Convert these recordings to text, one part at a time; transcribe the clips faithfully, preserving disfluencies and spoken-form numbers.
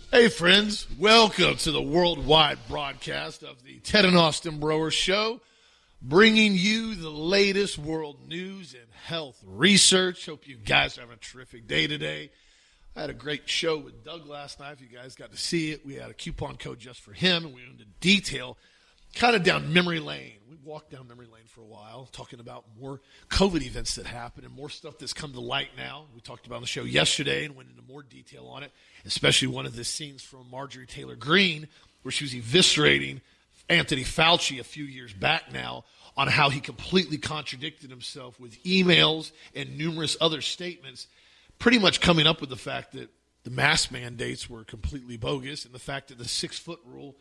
Hey, friends. Welcome to the worldwide broadcast of the Ted and Austin Broer Show, bringing you the latest world news and health research. Hope you guys are having a terrific day today. I had a great show with Doug last night. If you guys got to see it, we had a coupon code just for him, and we went into detail kind of down memory lane. We walked down memory lane for a while, talking about more COVID events that happened and more stuff that's come to light now. We talked about on the show yesterday and went into more detail on it, especially one of the scenes from Marjorie Taylor Greene where she was eviscerating Anthony Fauci a few years back now on how he completely contradicted himself with emails and numerous other statements, pretty much coming up with the fact that the mask mandates were completely bogus and the fact that the six-foot rule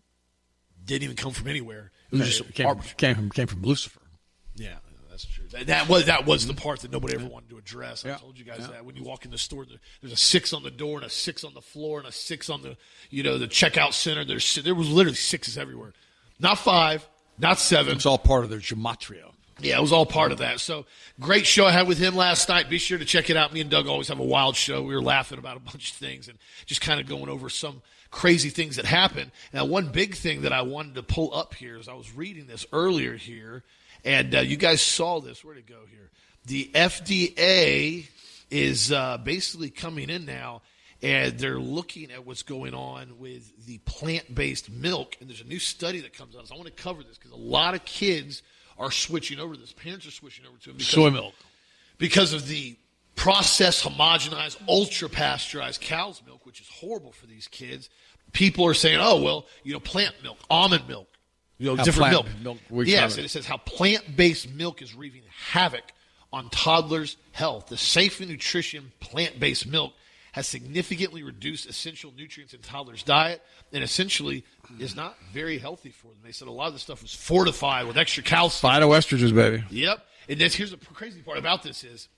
didn't even come from anywhere. It was no, just it came, from, came from came from Lucifer. Yeah, that's true. That, that was that was the part that nobody ever wanted to address. I yeah. told you guys yeah. that when you walk in the store, there's a six on the door and a six on the floor and a six on the you know the checkout center. There's there was literally sixes everywhere, not five, not seven. It's all part of their gematria. Yeah, it was all part of that. So great show I had with him last night. Be sure to check it out. Me and Doug always have a wild show. We were laughing about a bunch of things and just kind of going over some crazy things that happen. Now, one big thing that I wanted to pull up here is I was reading this earlier here, and uh, you guys saw this. Where'd it go here? The F D A is uh, basically coming in now, and they're looking at what's going on with the plant-based milk, and there's a new study that comes out. So I want to cover this because a lot of kids are switching over to this. Parents are switching over to it. Because, soy milk. Because of the processed, homogenized, ultra-pasteurized cow's milk, which is horrible for these kids. People are saying, oh, well, you know, plant milk, almond milk, you know, how different milk. milk yes, and it says how plant-based milk is wreaking havoc on toddlers' health. The safe and nutrition plant-based milk has significantly reduced essential nutrients in toddlers' diet and essentially is not very healthy for them. They said a lot of this stuff was fortified with extra calcium. Phytoestrogens, baby. Yep. And that's, here's the crazy part about this is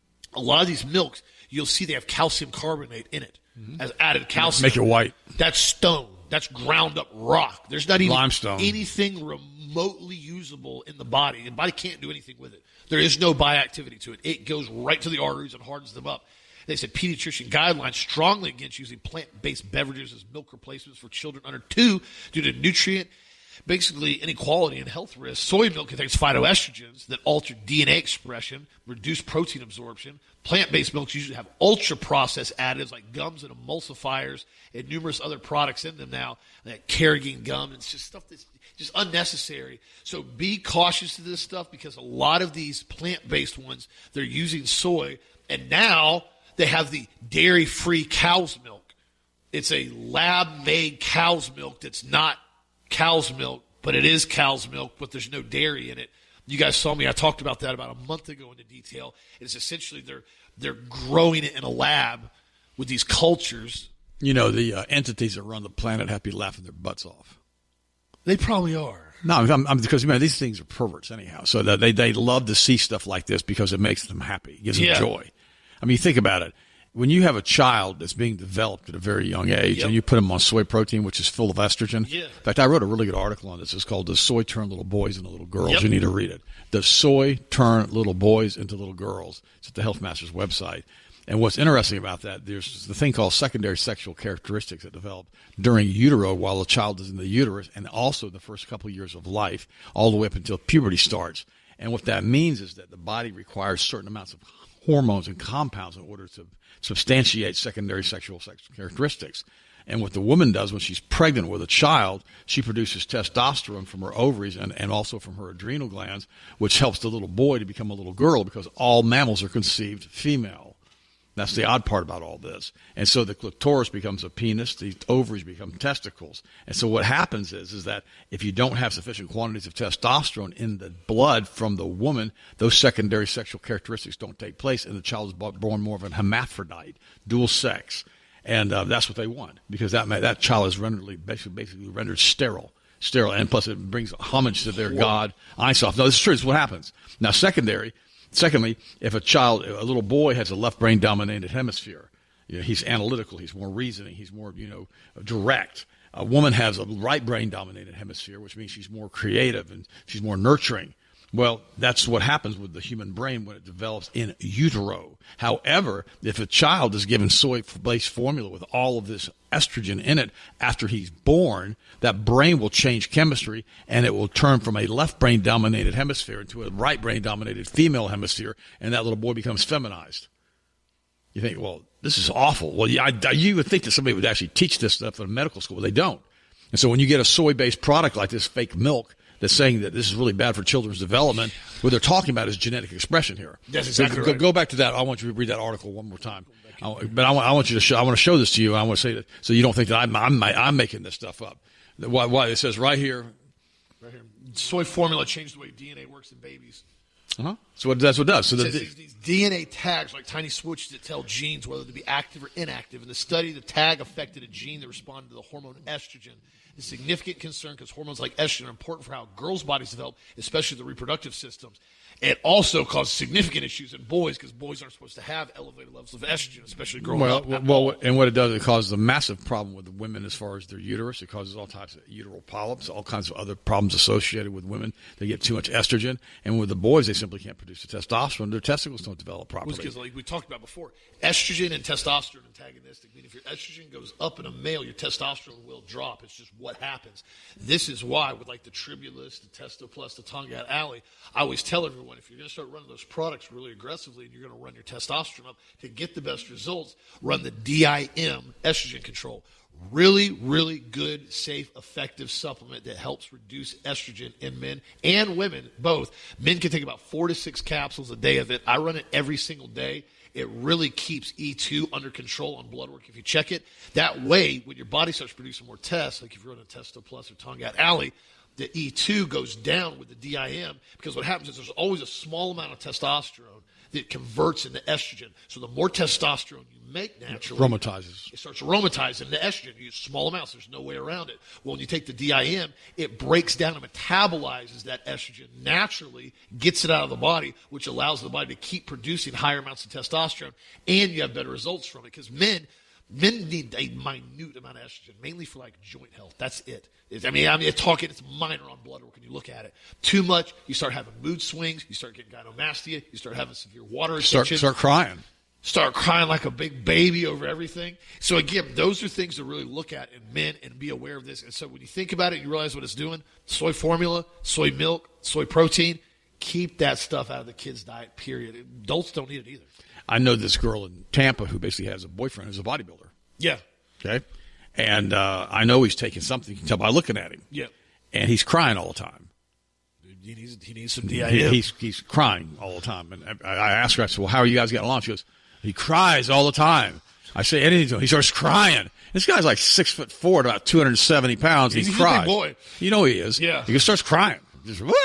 a lot of these milks, you'll see they have calcium carbonate in it mm-hmm. as added calcium. Make it white. That's stone. That's ground up rock. There's not even limestone. Anything remotely usable in the body. The body can't do anything with it. There is no bioactivity to it. It goes right to the arteries and hardens them up. They said pediatrician guidelines strongly against using plant-based beverages as milk replacements for children under two due to nutrient, basically inequality and health risks. Soy milk contains phytoestrogens that alter D N A expression, reduce protein absorption. Plant-based milks usually have ultra-processed additives like gums and emulsifiers and numerous other products in them now, like carrageenan gum. It's just stuff that's just unnecessary. So be cautious of this stuff because a lot of these plant-based ones, they're using soy, and now they have the dairy-free cow's milk. It's a lab-made cow's milk that's not cow's milk, but it is cow's milk, but there's no dairy in it. You guys saw me. I talked about that about a month ago into detail. It's essentially they're they're growing it in a lab with these cultures. You know, the uh, entities that run the planet have to be laughing their butts off. They probably are. No, I'm, I'm, because you know, these things are perverts anyhow. So they they love to see stuff like this because it makes them happy. It gives them yeah. joy. I mean, think about it. When you have a child that's being developed at a very young age yep. and you put them on soy protein, which is full of estrogen. Yeah. In fact, I wrote a really good article on this. It's called Does Soy Turn Little Boys into Little Girls? Yep. You need to read it. Does soy turn little boys into little girls? It's at the Health Masters website. And what's interesting about that, there's the thing called secondary sexual characteristics that develop during utero while the child is in the uterus and also the first couple of years of life all the way up until puberty starts. And what that means is that the body requires certain amounts of hormones and compounds in order to substantiate secondary sexual sexual characteristics. And what the woman does when she's pregnant with a child, she produces testosterone from her ovaries and, and also from her adrenal glands, which helps the little boy to become a little girl because all mammals are conceived female. That's the odd part about all this. And so the clitoris becomes a penis, the ovaries become testicles. And so what happens is, is that if you don't have sufficient quantities of testosterone in the blood from the woman, those secondary sexual characteristics don't take place, and the child is born more of an hermaphrodite, dual sex. And uh, that's what they want because that that child is rendered, basically, basically rendered sterile. Sterile, and plus it brings homage to their Whoa. god, Einsof. No, this is true. This is what happens. Now, secondary, secondly, if a child, a little boy has a left brain dominated hemisphere, you know, he's analytical, he's more reasoning, he's more, you know, direct. A woman has a right brain dominated hemisphere, which means she's more creative and she's more nurturing. Well, that's what happens with the human brain when it develops in utero. However, if a child is given soy-based formula with all of this estrogen in it after he's born, that brain will change chemistry, and it will turn from a left brain-dominated hemisphere into a right brain-dominated female hemisphere, and that little boy becomes feminized. You think, well, this is awful. Well, I, I, you would think that somebody would actually teach this stuff in medical school, but they don't. And so when you get a soy-based product like this fake milk that's saying that this is really bad for children's development, what they're talking about is genetic expression here. That's exactly so go, right. Go back to that. I want you to read that article one more time. I, but I want, I want you to show. I want to show this to you. I want to say that so you don't think that I'm I'm, I'm making this stuff up. Why? Why? It says right here. Right here. Soy formula changed the way D N A works in babies. Uh-huh. So what, that's what it does. So it the, says these, these D N A tags, like tiny switches that tell genes whether to be active or inactive. In the study, the tag affected a gene that responded to the hormone estrogen. A significant concern because hormones like estrogen are important for how girls' bodies develop, especially the reproductive systems. It also causes significant issues in boys because boys aren't supposed to have elevated levels of estrogen, especially growing well, up. Well, well, and what it does, it causes a massive problem with the women as far as their uterus. It causes all types of uteral polyps, all kinds of other problems associated with women. They get too much estrogen. And with the boys, they simply can't produce the testosterone. Their testicles don't develop properly. Because, like we talked about before, estrogen and testosterone antagonistic. I mean, if your estrogen goes up in a male, your testosterone will drop. It's just what happens. This is why, with like the Tribulus, the Testoplus, the Tongat Alley, I always tell everyone, if you're going to start running those products really aggressively and you're going to run your testosterone up to get the best results, run the D I M estrogen control. Really, really good, safe, effective supplement that helps reduce estrogen in men and women, both. Men can take about four to six capsules a day of it. I run it every single day. It really keeps E two under control on blood work if you check it. That way, when your body starts producing more tests, like if you're on a Testo Plus or Tongat Alley, the E two goes down with the D I M because what happens is there's always a small amount of testosterone that converts into estrogen. So the more testosterone you make naturally, aromatizes. It starts aromatizing into estrogen. You use small amounts. There's no way around it. Well, when you take the D I M, it breaks down and metabolizes that estrogen naturally, gets it out of the body, which allows the body to keep producing higher amounts of testosterone, and you have better results from it. Because men, men need a minute amount of estrogen, mainly for like joint health. That's it. It's, I mean, I mean, talking, it's minor on blood work when you look at it. Too much, you start having mood swings, you start getting gynecomastia, you start having severe water retention. Start, start crying. Start crying like a big baby over everything. So again, those are things to really look at in men and be aware of this. And so when you think about it, you realize what it's doing. Soy formula, soy milk, soy protein. Keep that stuff out of the kids' diet, period. Adults don't need it either. I know this girl in Tampa who basically has a boyfriend who's a bodybuilder. Yeah. Okay. And uh, I know he's taking something. You can tell by looking at him. Yeah. And he's crying all the time. He needs, he needs some D I M. He, he's, he's crying all the time. And I, I asked her, I said, well, how are you guys getting along? She goes, he cries all the time. I say anything to him. He starts crying. This guy's like six foot four, about two hundred seventy pounds. He He's cries. a big boy. You know he is. Yeah. He just starts crying. Just, Wah!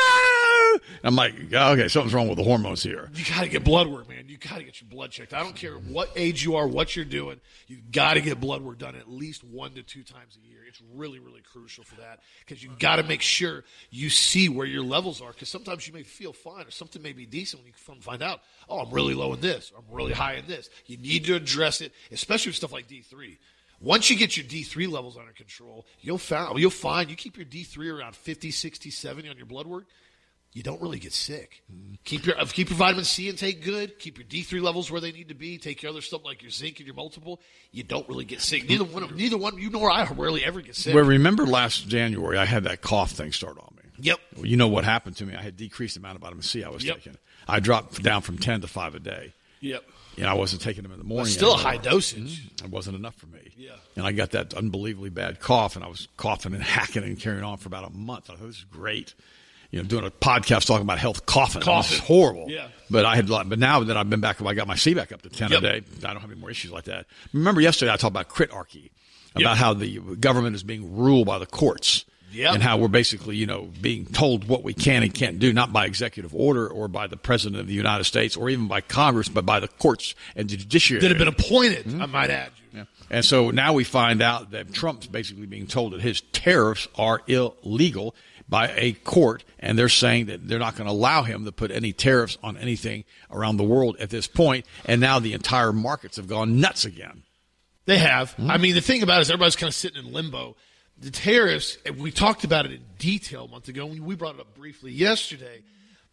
I'm like, okay, something's wrong with the hormones here. You got to get blood work, man. You got to get your blood checked. I don't care what age you are, what you're doing. You've got to get blood work done at least one to two times a year. It's really, really crucial for that because you've got to make sure you see where your levels are because sometimes you may feel fine or something may be decent when you find out, oh, I'm really low in this or I'm really high in this. You need to address it, especially with stuff like D three. Once you get your D three levels under control, you'll find, you'll find you keep your D three around fifty, sixty, seventy on your blood work, you don't really get sick. Mm-hmm. Keep your keep your vitamin C intake good. Keep your D three levels where they need to be. Take care of other stuff like your zinc and your multiple. You don't really get sick. Neither one, neither one. You know where I rarely ever get sick. Well, remember last January I had that cough thing start on me. Yep. Well, you know what happened to me? I had decreased the amount of vitamin C I was yep. taking. I dropped down from ten to five a day. Yep. You know, I wasn't taking them in the morning. But still anymore. a high dosage. Mm-hmm. It wasn't enough for me. Yeah. And I got that unbelievably bad cough, and I was coughing and hacking and carrying on for about a month. I thought, this is great. You know, doing a podcast talking about health coughing. Coughing. It's horrible. Yeah. But I had, but now that I've been back, I got my C back up to ten yep. a day. I don't have any more issues like that. Remember yesterday I talked about critarchy, about yep. how the government is being ruled by the courts. Yep. And how we're basically, you know, being told what we can and can't do, not by executive order or by the president of the United States or even by Congress, but by the courts and the judiciary. That have been appointed, mm-hmm. I might add you. Yeah. And so now we find out that Trump's basically being told that his tariffs are illegal by a court, and they're saying that they're not going to allow him to put any tariffs on anything around the world at this point, and now the entire markets have gone nuts again. They have. Mm-hmm. I mean, the thing about it is everybody's kind of sitting in limbo. The tariffs, we talked about it in detail a month ago when we brought it up briefly yesterday.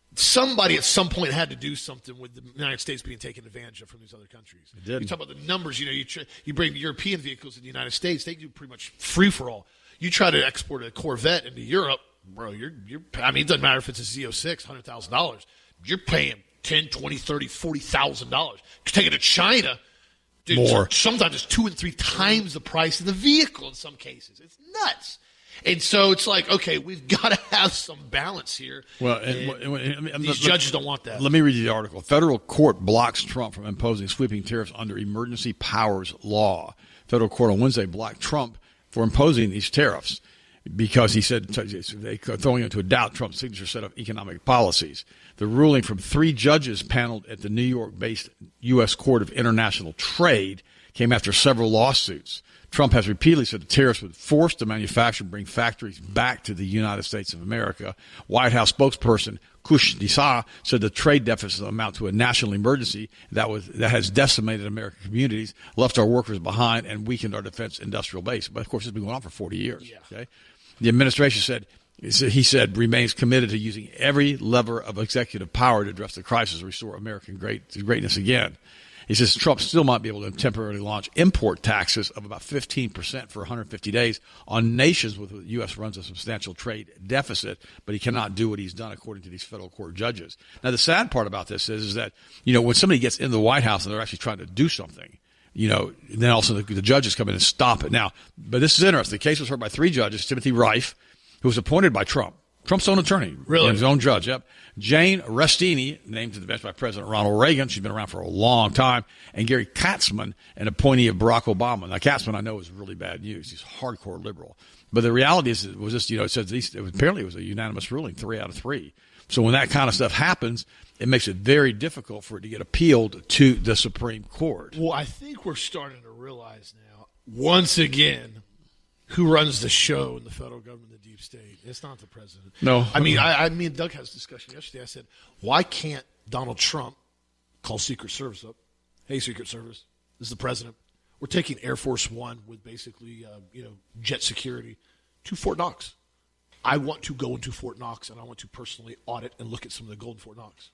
somebody at some point had to do something with the United States being taken advantage of from these other countries. It did. You talk about the numbers. You know, you tr- you bring European vehicles in the United States, they do pretty much free for all. You try to export a Corvette into Europe, bro. You're you're. I mean, it doesn't matter if it's a Z oh six, hundred thousand dollars. You're paying ten, twenty, thirty, forty thousand dollars. Take it to China. Dude, More. Sometimes it's two and three times the price of the vehicle in some cases. It's nuts. And so it's like, okay, we've got to have some balance here. Well, and, and, and, and, these let, judges don't want that. Let me read you the article. Federal court blocks Trump from imposing sweeping tariffs under emergency powers law. Federal court on Wednesday blocked Trump for imposing these tariffs because he said they throwing into a doubt Trump's signature set of economic policies. The ruling from three judges paneled at the New York-based U S Court of International Trade came after several lawsuits. Trump has repeatedly said the tariffs would force the manufacturer to bring factories back to the United States of America. White House spokesperson Kush Disa said the trade deficit amount to a national emergency that was that has decimated American communities, left our workers behind, and weakened our defense industrial base. But, of course, it's been going on for forty years. Yeah. Okay? The administration said, he said, remains committed to using every lever of executive power to address the crisis and restore American great, greatness again. He says Trump still might be able to temporarily launch import taxes of about fifteen percent for one hundred fifty days on nations with which the U S runs a substantial trade deficit, but he cannot do what he's done according to these federal court judges. Now, the sad part about this is, is that, you know, when somebody gets in the White House and they're actually trying to do something, you know, then also the, the judges come in and stop it. Now, but this is interesting. The case was heard by three judges, Timothy Rife, who was appointed by Trump. Trump's own attorney. Really? His own judge, yep. Jane Restini, named to the bench by President Ronald Reagan. She's been around for a long time. And Gary Katzman, an appointee of Barack Obama. Now, Katzman, I know, is really bad news. He's hardcore liberal. But the reality is, it was just, you know, it says these, it was, apparently it was a unanimous ruling, three out of three. So when that kind of stuff happens, it makes it very difficult for it to get appealed to the Supreme Court. Well, I think we're starting to realize now, once again, who runs the show in the federal government, the deep state? It's not the president. No. I mean, I, I me and Doug had this discussion yesterday. I said, why can't Donald Trump call Secret Service up? Hey, Secret Service, this is the president. We're taking Air Force One with basically, uh, you know, jet security to Fort Knox. I want to go into Fort Knox, and I want to personally audit and look at some of the gold in Fort Knox.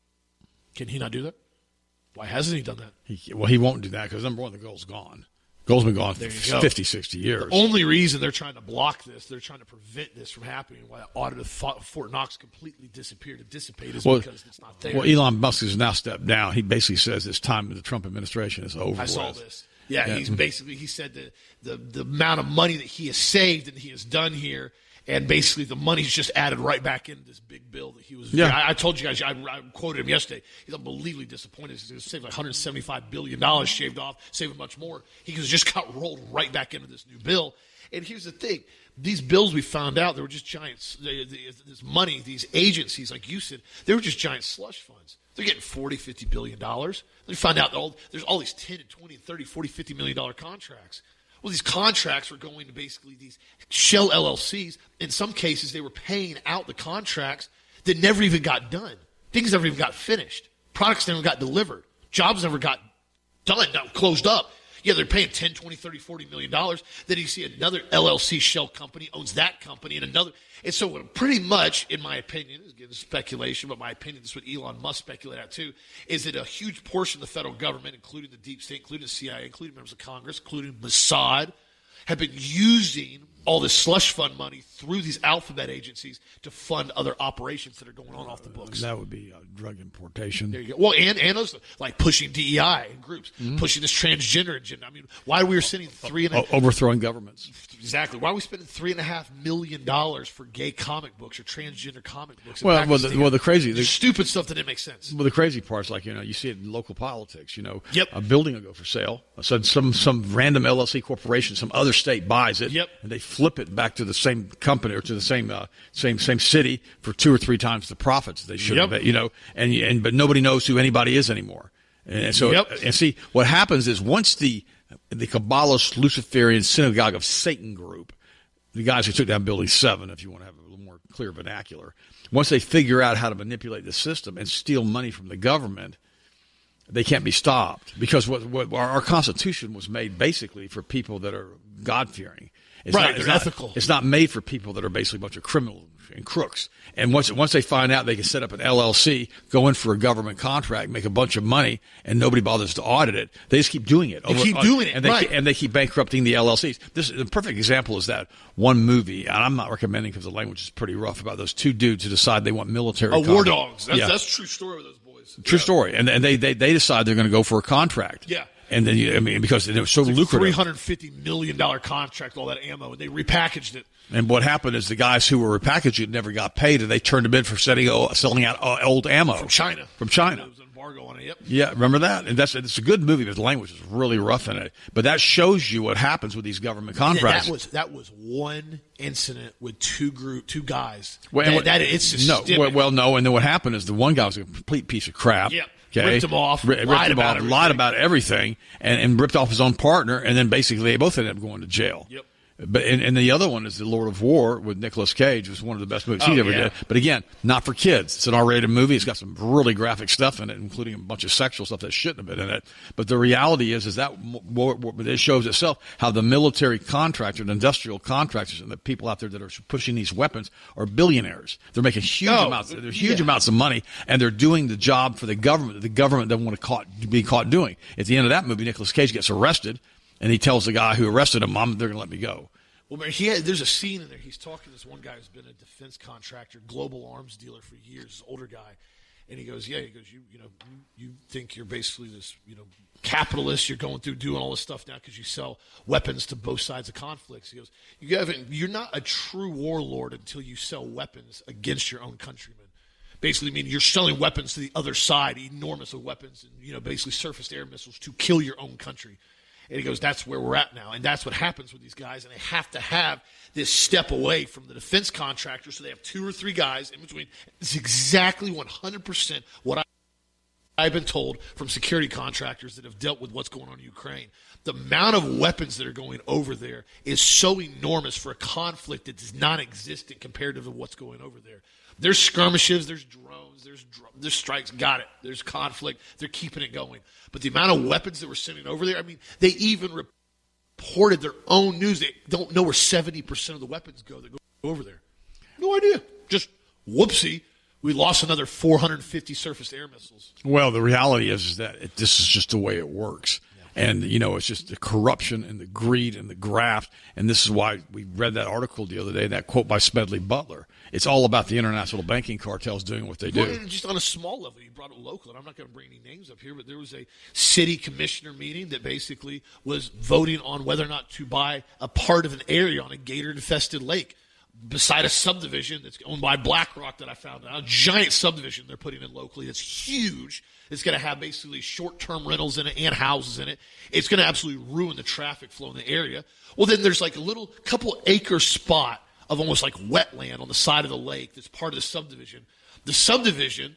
Can he not do that? Why hasn't he done that? He, well, he won't do that because, number one, the gold's gone. Gold's been gone for fifty, sixty years. The only reason they're trying to block this, they're trying to prevent this from happening, why the audit of Fort Knox completely disappeared and dissipated is well, because it's not there. Well, Elon Musk has now stepped down. He basically says this time with the Trump administration is over. I saw with. this. Yeah, yeah, he's basically, he said that the, the amount of money that he has saved and he has done here, and basically the money's just added right back into this big bill that he was. Yeah. I, I told you guys, I, I quoted him yesterday. He's unbelievably disappointed. He's going to save like one hundred seventy-five billion dollars shaved off, saving much more. He just got rolled right back into this new bill. And here's the thing. These bills we found out, they were just giant, this money, these agencies, like you said, they were just giant slush funds. They're getting forty, fifty billion dollars. They found out that all, there's all these ten and twenty and thirty, forty, fifty million dollar contracts. Well, these contracts were going to basically these shell L L Cs. In some cases, they were paying out the contracts that never even got done. Things never even got finished. Products never got delivered. Jobs never got done, not closed up. Yeah, they're paying ten, twenty, thirty, forty million dollars. Then you see another L L C shell company owns that company and another. And so pretty much, in my opinion, again, speculation, but my opinion, this is what Elon Musk speculated out too, is that a huge portion of the federal government, including the deep state, including the C I A, including members of Congress, including Mossad, have been using all this slush fund money through these alphabet agencies to fund other operations that are going on off the books. That would be uh, drug importation. There you go. Well, and, and also, like pushing D E I in groups, mm-hmm. pushing this transgender agenda. I mean, why we were sending three and a half... Overthrowing governments. Exactly. Why are we spending three and a half million dollars for gay comic books or transgender comic books? Well, well the, well, the crazy... The, stupid stuff that didn't make sense. Well, the crazy part is, like, you know, you see it in local politics, you know. Yep. A building will go for sale. So some, some random L L C corporation, some other state buys it. Yep. And they flip it back to the same company or to the same uh, same same city for two or three times the profits they should yep. have, you know. And and but nobody knows who anybody is anymore. And so yep. and see what happens is once the the Kabbalist Luciferian Synagogue of Satan group, the guys who took down Building Seven, if you want to have a little more clear vernacular, once they figure out how to manipulate the system and steal money from the government, they can't be stopped because what, what our, our Constitution was made basically for people that are God-fearing. It's Right, not, it's they're not, ethical. It's not made for people that are basically a bunch of criminals and crooks. And once once they find out they can set up an L L C, go in for a government contract, make a bunch of money, and nobody bothers to audit it, they just keep doing it. They keep doing it, and they, right. And they keep bankrupting the L L Cs. This the perfect example is that one movie, and I'm not recommending because the language is pretty rough, about those two dudes who decide they want military. Oh, war contract. dogs. That's, yeah. that's a true story with those boys. True Yeah. story. And and they, they, they decide they're going to go for a contract. Yeah. And then, you, I mean, because it was so lucrative. three hundred fifty million dollars contract, all that ammo, and they repackaged it. And what happened is the guys who were repackaging it never got paid, and they turned them in for setting, selling out uh, old ammo. From China. From China. There was an embargo on it, yep. Yeah, remember that? And that's it's a good movie, but the language is really rough in it. But that shows you what happens with these government contracts. That was that was one incident with two group two guys. Well, and that, what- that it's systemic. no, well, well, no. And then what happened is the one guy was a complete piece of crap. Yep. Okay? Ripped him off, Ri- ripped lied him about off, everything. lied about everything, and, and ripped off his own partner, and then basically they both ended up going to jail. Yep. But and, and the other one is The Lord of War with Nicolas Cage, was one of the best movies Oh, he ever yeah. did. But again, not for kids. It's an R-rated movie. It's got some really graphic stuff in it, including a bunch of sexual stuff that shouldn't have been in it. But the reality is, is that more, more, it shows itself how the military contractors and industrial contractors and the people out there that are pushing these weapons are billionaires. They're making huge Oh, amounts. There's huge yeah. amounts of money, and they're doing the job for the government that the government doesn't want to caught, be caught doing. At the end of that movie, Nicolas Cage gets arrested, and he tells the guy who arrested him, "Mom, they're going to let me go." Well, man, he had, there's a scene in there. He's talking to this one guy who's been a defense contractor, global arms dealer for years, this older guy. And he goes, yeah, he goes, you you know, you, you think you're basically this, you know, capitalist. You're going through doing all this stuff now because you sell weapons to both sides of conflicts. He goes, you haven't, you're not a true warlord until you sell weapons against your own countrymen. Basically, meaning you're selling weapons to the other side, enormous of weapons, and, you know, basically surface air missiles to kill your own country. And he goes, that's where we're at now. And that's what happens with these guys. And they have to have this step away from the defense contractor. So they have two or three guys in between. It's exactly one hundred percent what I, I've been told from security contractors that have dealt with what's going on in Ukraine. The amount of weapons that are going over there is so enormous for a conflict that is non-existent compared to what's going over there. There's skirmishes, there's drones, there's dr- there's strikes, got it. There's conflict, they're keeping it going. But the amount of weapons that we're sending over there, I mean, they even reported their own news. They don't know where seventy percent of the weapons go that go over there. No idea. Just whoopsie, we lost another four hundred fifty surface air missiles. Well, the reality is, is that it, this is just the way it works. And, you know, it's just the corruption and the greed and the graft. And this is why we read that article the other day, that quote by Smedley Butler. It's all about the international banking cartels doing what they do. Well, and just on a small level, you brought it local, and I'm not going to bring any names up here, but there was a city commissioner meeting that basically was voting on whether or not to buy a part of an area on a gator-infested lake beside a subdivision that's owned by BlackRock that I found out. A giant subdivision they're putting in locally that's huge. It's going to have basically short-term rentals in it and houses in it. It's going to absolutely ruin the traffic flow in the area. Well, then there's like a little couple acre spot of almost like wetland on the side of the lake that's part of the subdivision. The subdivision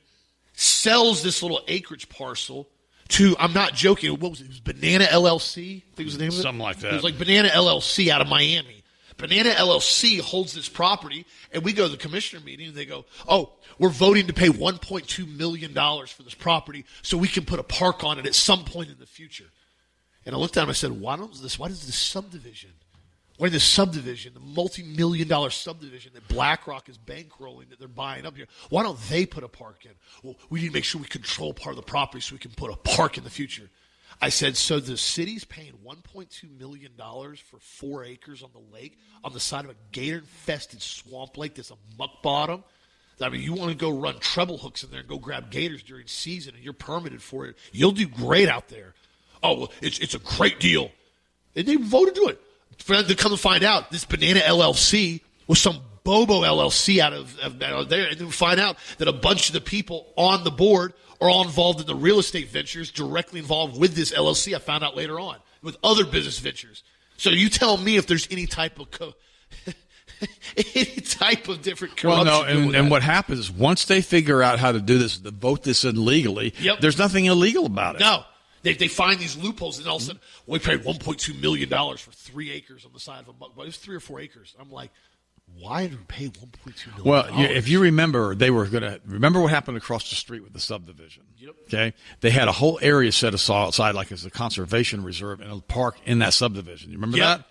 sells this little acreage parcel to, I'm not joking, what was it? It was Banana L L C, I think was the name of it? Something like that. It was like Banana L L C out of Miami. Banana L L C holds this property, and we go to the commissioner meeting, and they go, oh, we're voting to pay one point two million dollars for this property so we can put a park on it at some point in the future. And I looked at him and I said, why don't this, why does this subdivision, why this subdivision, the multi-million dollar subdivision that BlackRock is bankrolling that they're buying up here, why don't they put a park in? Well, we need to make sure we control part of the property so we can put a park in the future. I said, so the city's paying one point two million dollars for four acres on the lake on the side of a gator-infested swamp lake that's a muck bottom? I mean, you want to go run treble hooks in there and go grab gators during season and you're permitted for it. You'll do great out there. Oh, well, it's it's a great deal. And they voted to it. For them to come to find out, this Banana L L C was some Bobo L L C out of, out of there. And then we find out that a bunch of the people on the board are all involved in the real estate ventures directly involved with this L L C. I found out later on with other business ventures. So you tell me if there's any type of co- any type of different corruption. Well, no, and, with and that. what happens is once they figure out how to do this, to vote this in legally, Yep. there's nothing illegal about it. No. They they find these loopholes, and all of a sudden, we paid one point two million dollars for three acres on the side of a muck. But it was three or four acres. I'm like, why did we pay one point two million dollars? Well, you, if you remember, they were going to remember what happened across the street with the subdivision. Yep. Okay, they had a whole area set aside, like as a conservation reserve and a park in that subdivision. You remember Yep. that?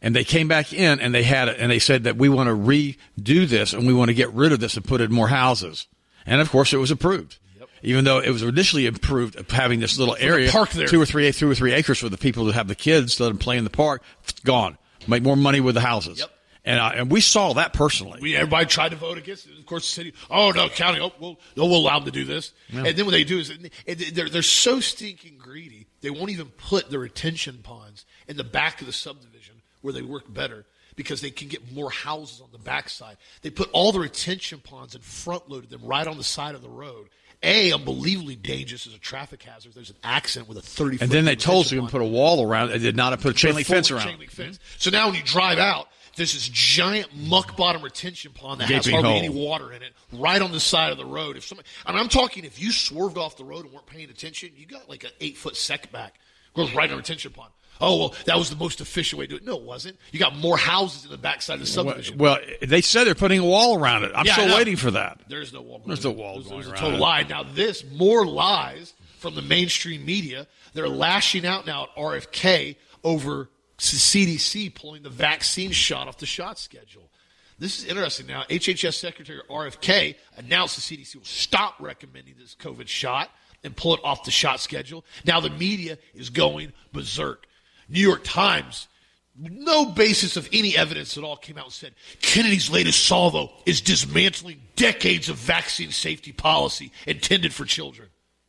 And they came back in and they had it, and they said that we want to redo this and we want to get rid of this and put it in more houses. And of course, it was approved. Yep. Even though it was initially approved of having this little for area, park there. two or three, two or three acres for the people to have the kids to let them play in the park. Gone. Make more money with the houses. Yep. And uh, and we saw that personally. We everybody tried to vote against it. Of course, the city. Oh no, county. Oh, we'll, oh, we'll allow them to do this. Yeah. And then what they do is they're they're so stinking greedy. They won't even put the retention ponds in the back of the subdivision where they work better because they can get more houses on the backside. They put all the retention ponds and front loaded them right on the side of the road. A, unbelievably dangerous as a traffic hazard. There's an accident with a thirty foot. And then they told us you can put a wall around it. They did not put a chain link fence around chain link fence. So now when you drive out, there's this giant muck bottom retention pond that has Gaping hardly hole. any water in it, right on the side of the road. If somebody, I mean, I'm talking if you swerved off the road and weren't paying attention, you got like an eight foot setback. Goes right in a retention pond. Oh, well, that was the most efficient way to do it. No, it wasn't. You got more houses in the backside of the subdivision. Well, they said they're putting a wall around it. I'm yeah, still waiting for that. There's no wall going There's no wall there's, going there's around a total it. lie. Now, this, more lies from the mainstream media. They're lashing out now at R F K over C D C pulling the vaccine shot off the shot schedule. This is interesting now. H H S Secretary R F K announced the C D C will stop recommending this COVID shot and pull it off the shot schedule. Now the media is going berserk. New York Times, no basis of any evidence at all, came out and said Kennedy's latest salvo is dismantling decades of vaccine safety policy intended for children.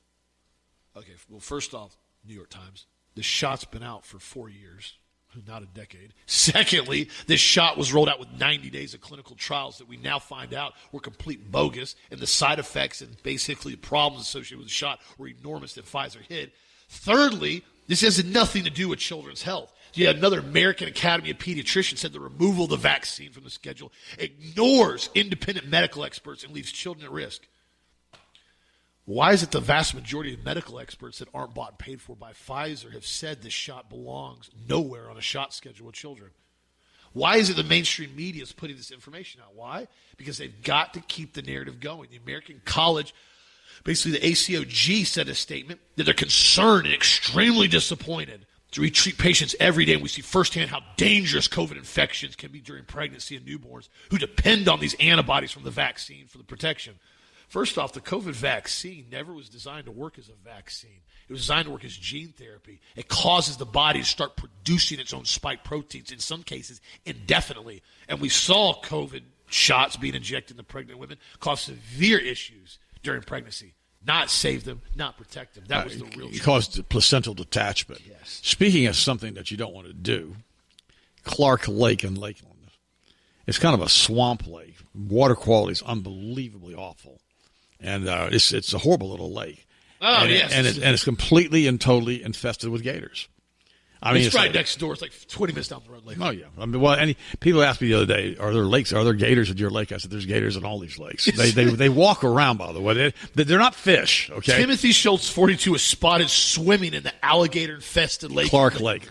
Okay, well, first off, New York Times, the shot's been out for four years, not a decade. Secondly, this shot was rolled out with ninety days of clinical trials that we now find out were complete bogus, and the side effects and basically the problems associated with the shot were enormous that Pfizer hid. Thirdly, this has nothing to do with children's health. You had another American Academy of Pediatricians said the removal of the vaccine from the schedule ignores independent medical experts and leaves children at risk. Why is it the vast majority of medical experts that aren't bought and paid for by Pfizer have said this shot belongs nowhere on a shot schedule with children? Why is it the mainstream media is putting this information out? Why? Because they've got to keep the narrative going. The American College, basically the A C O G, said a statement that they're concerned and extremely disappointed to treat patients every day, and we see firsthand how dangerous COVID infections can be during pregnancy and newborns who depend on these antibodies from the vaccine for the protection. First off, the COVID vaccine never was designed to work as a vaccine. It was designed to work as gene therapy. It causes the body to start producing its own spike proteins, in some cases indefinitely. And we saw COVID shots being injected into pregnant women cause severe issues during pregnancy. Not save them, not protect them. That was the real It truth. caused placental detachment. Yes. Speaking of something that you don't want to do, Clark Lake in Lakeland. It's kind of a swamp lake. Water quality is unbelievably awful. And uh, it's it's a horrible little lake. Oh, and yes. It, and, it, and it's completely and totally infested with gators. I mean, it's, it's right like, next door. It's like twenty minutes down the road. Lake. Oh, yeah. I mean, well, any, people asked me the other day, are there lakes, are there gators at your lake? I said, there's gators in all these lakes. They they, they walk around, by the way. They, they're not fish, okay? Timothy Schultz, forty-two, was spotted swimming in the alligator-infested lake. Clark Lake.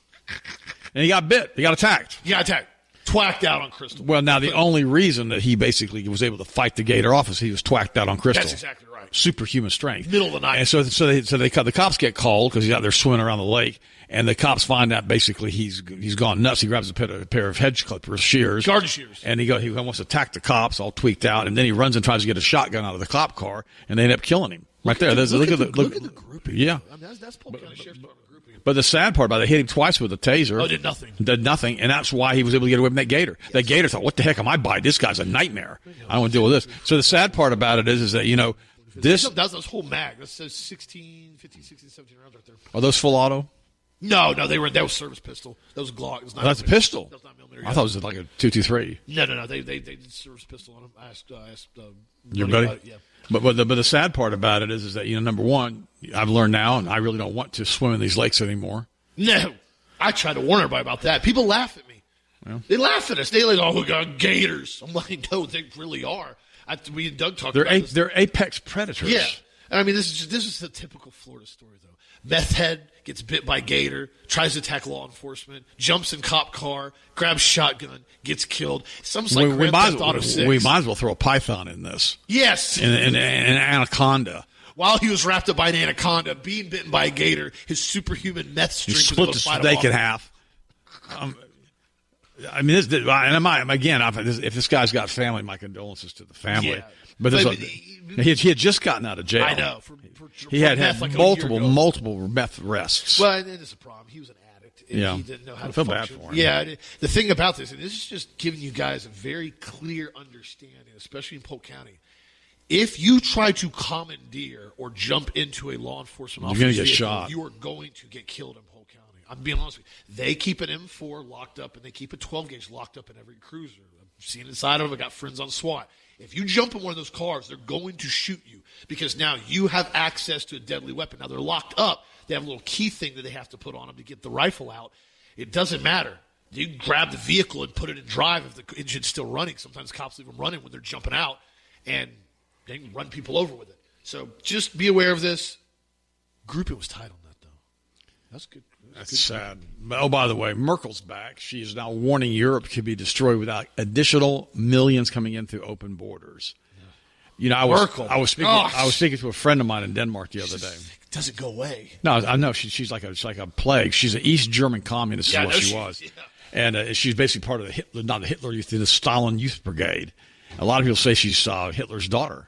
And he got bit. He got attacked. He got attacked. Twacked out on Crystal. Well, now, the But, only reason that he basically was able to fight the gator off is he was twacked out on Crystal. That's exactly right. Superhuman strength. Middle of the night. And so, so they, so they, the cops get called because he's out there swimming around the lake, and the cops find out basically he's he's gone nuts. He grabs a pair, a pair of hedge clippers, shears, Garden shears, and he go he wants to attack the cops, all tweaked out, and then he runs and tries to get a shotgun out of the cop car, and they end up killing him right there. There's, look, look at at the, the look, at the grouping. Yeah. I mean, that's, that's Polk County Sheriff's Department grouping. But the sad part about it, they hit him twice with a taser. Oh, did nothing. Did nothing, and that's why he was able to get away from that gator. Yes. That gator thought, what the heck am I buying? This guy's a nightmare. I don't want to deal with this. So the sad part about it is, is that, you know, this... That's this whole mag. That says sixteen, fifteen, sixteen, seventeen rounds right there. Are those full auto? No, no, they were, that was service pistol. That was Glock. It was Oh, that's a pistol? That was nine millimeter. I thought it was like a two two three. No, no, no. They, they, they did service pistol on them. I asked, uh, I asked, uh, Your buddy buddy? about it, yeah. But, but, the, but the sad part about it is, is that, you know, number one, I've learned now, and I really don't want to swim in these lakes anymore. No. I try to warn everybody about that. People laugh at me. Well, they laugh at us. They like, oh, we got gators. I'm like, no, they really are. I, we and Doug talked they're about a, this. They're apex predators. Yeah. And I mean, this is just, this is the typical Florida story, though. Meth head gets bit by gator, tries to attack law enforcement, jumps in cop car, grabs shotgun, gets killed. Some's like we, we, Grand might, Theft Auto six. we might as well throw a python in this. Yes. An, an, an anaconda. While he was wrapped up by an anaconda, being bitten by a gator, his superhuman meth He strength was split able the to fight him snake off. in half. Um, I mean, this, and I'm, I'm again, if this guy's got family, my condolences to the family. Yeah. But this, But- he, had, he had just gotten out of jail. I know. For, for, He for had meth had like a multiple, year ago. multiple meth arrests. Well, and it's a problem. He was an addict. And Yeah. He didn't know how I to feel bad function. for him. Yeah. and The thing about this, and this is just giving you guys a very clear understanding, especially in Polk County. If you try to commandeer or jump into a law enforcement You're gonna officer's get vehicle, shot. you are going to get killed in Polk County. I'm being honest with you. They keep an M four locked up, and they keep a twelve gauge locked up in every cruiser. I've seen inside of them. I got friends on SWAT. If you jump in one of those cars, they're going to shoot you because now you have access to a deadly weapon. Now they're locked up. They have a little key thing that they have to put on them to get the rifle out. It doesn't matter. You can grab the vehicle and put it in drive if the engine's still running. Sometimes cops leave them running when they're jumping out, and they can run people over with it. So just be aware of this. Grouping was tight on that, though. That's good. That's good. Sad. But, oh, by the way, Merkel's back. She is now warning Europe could be destroyed without additional millions coming in through open borders. Yeah. You know, I was Merkel. I was speaking Oh. I was speaking to a friend of mine in Denmark the other day. It doesn't go away. No, I know she, she's like a she's like a plague. She's an East German communist, is Yeah, I what know she, she- was, yeah. and uh, she's basically part of the Hitler, not the Hitler Youth, the Stalin Youth Brigade. A lot of people say she's uh, Hitler's daughter.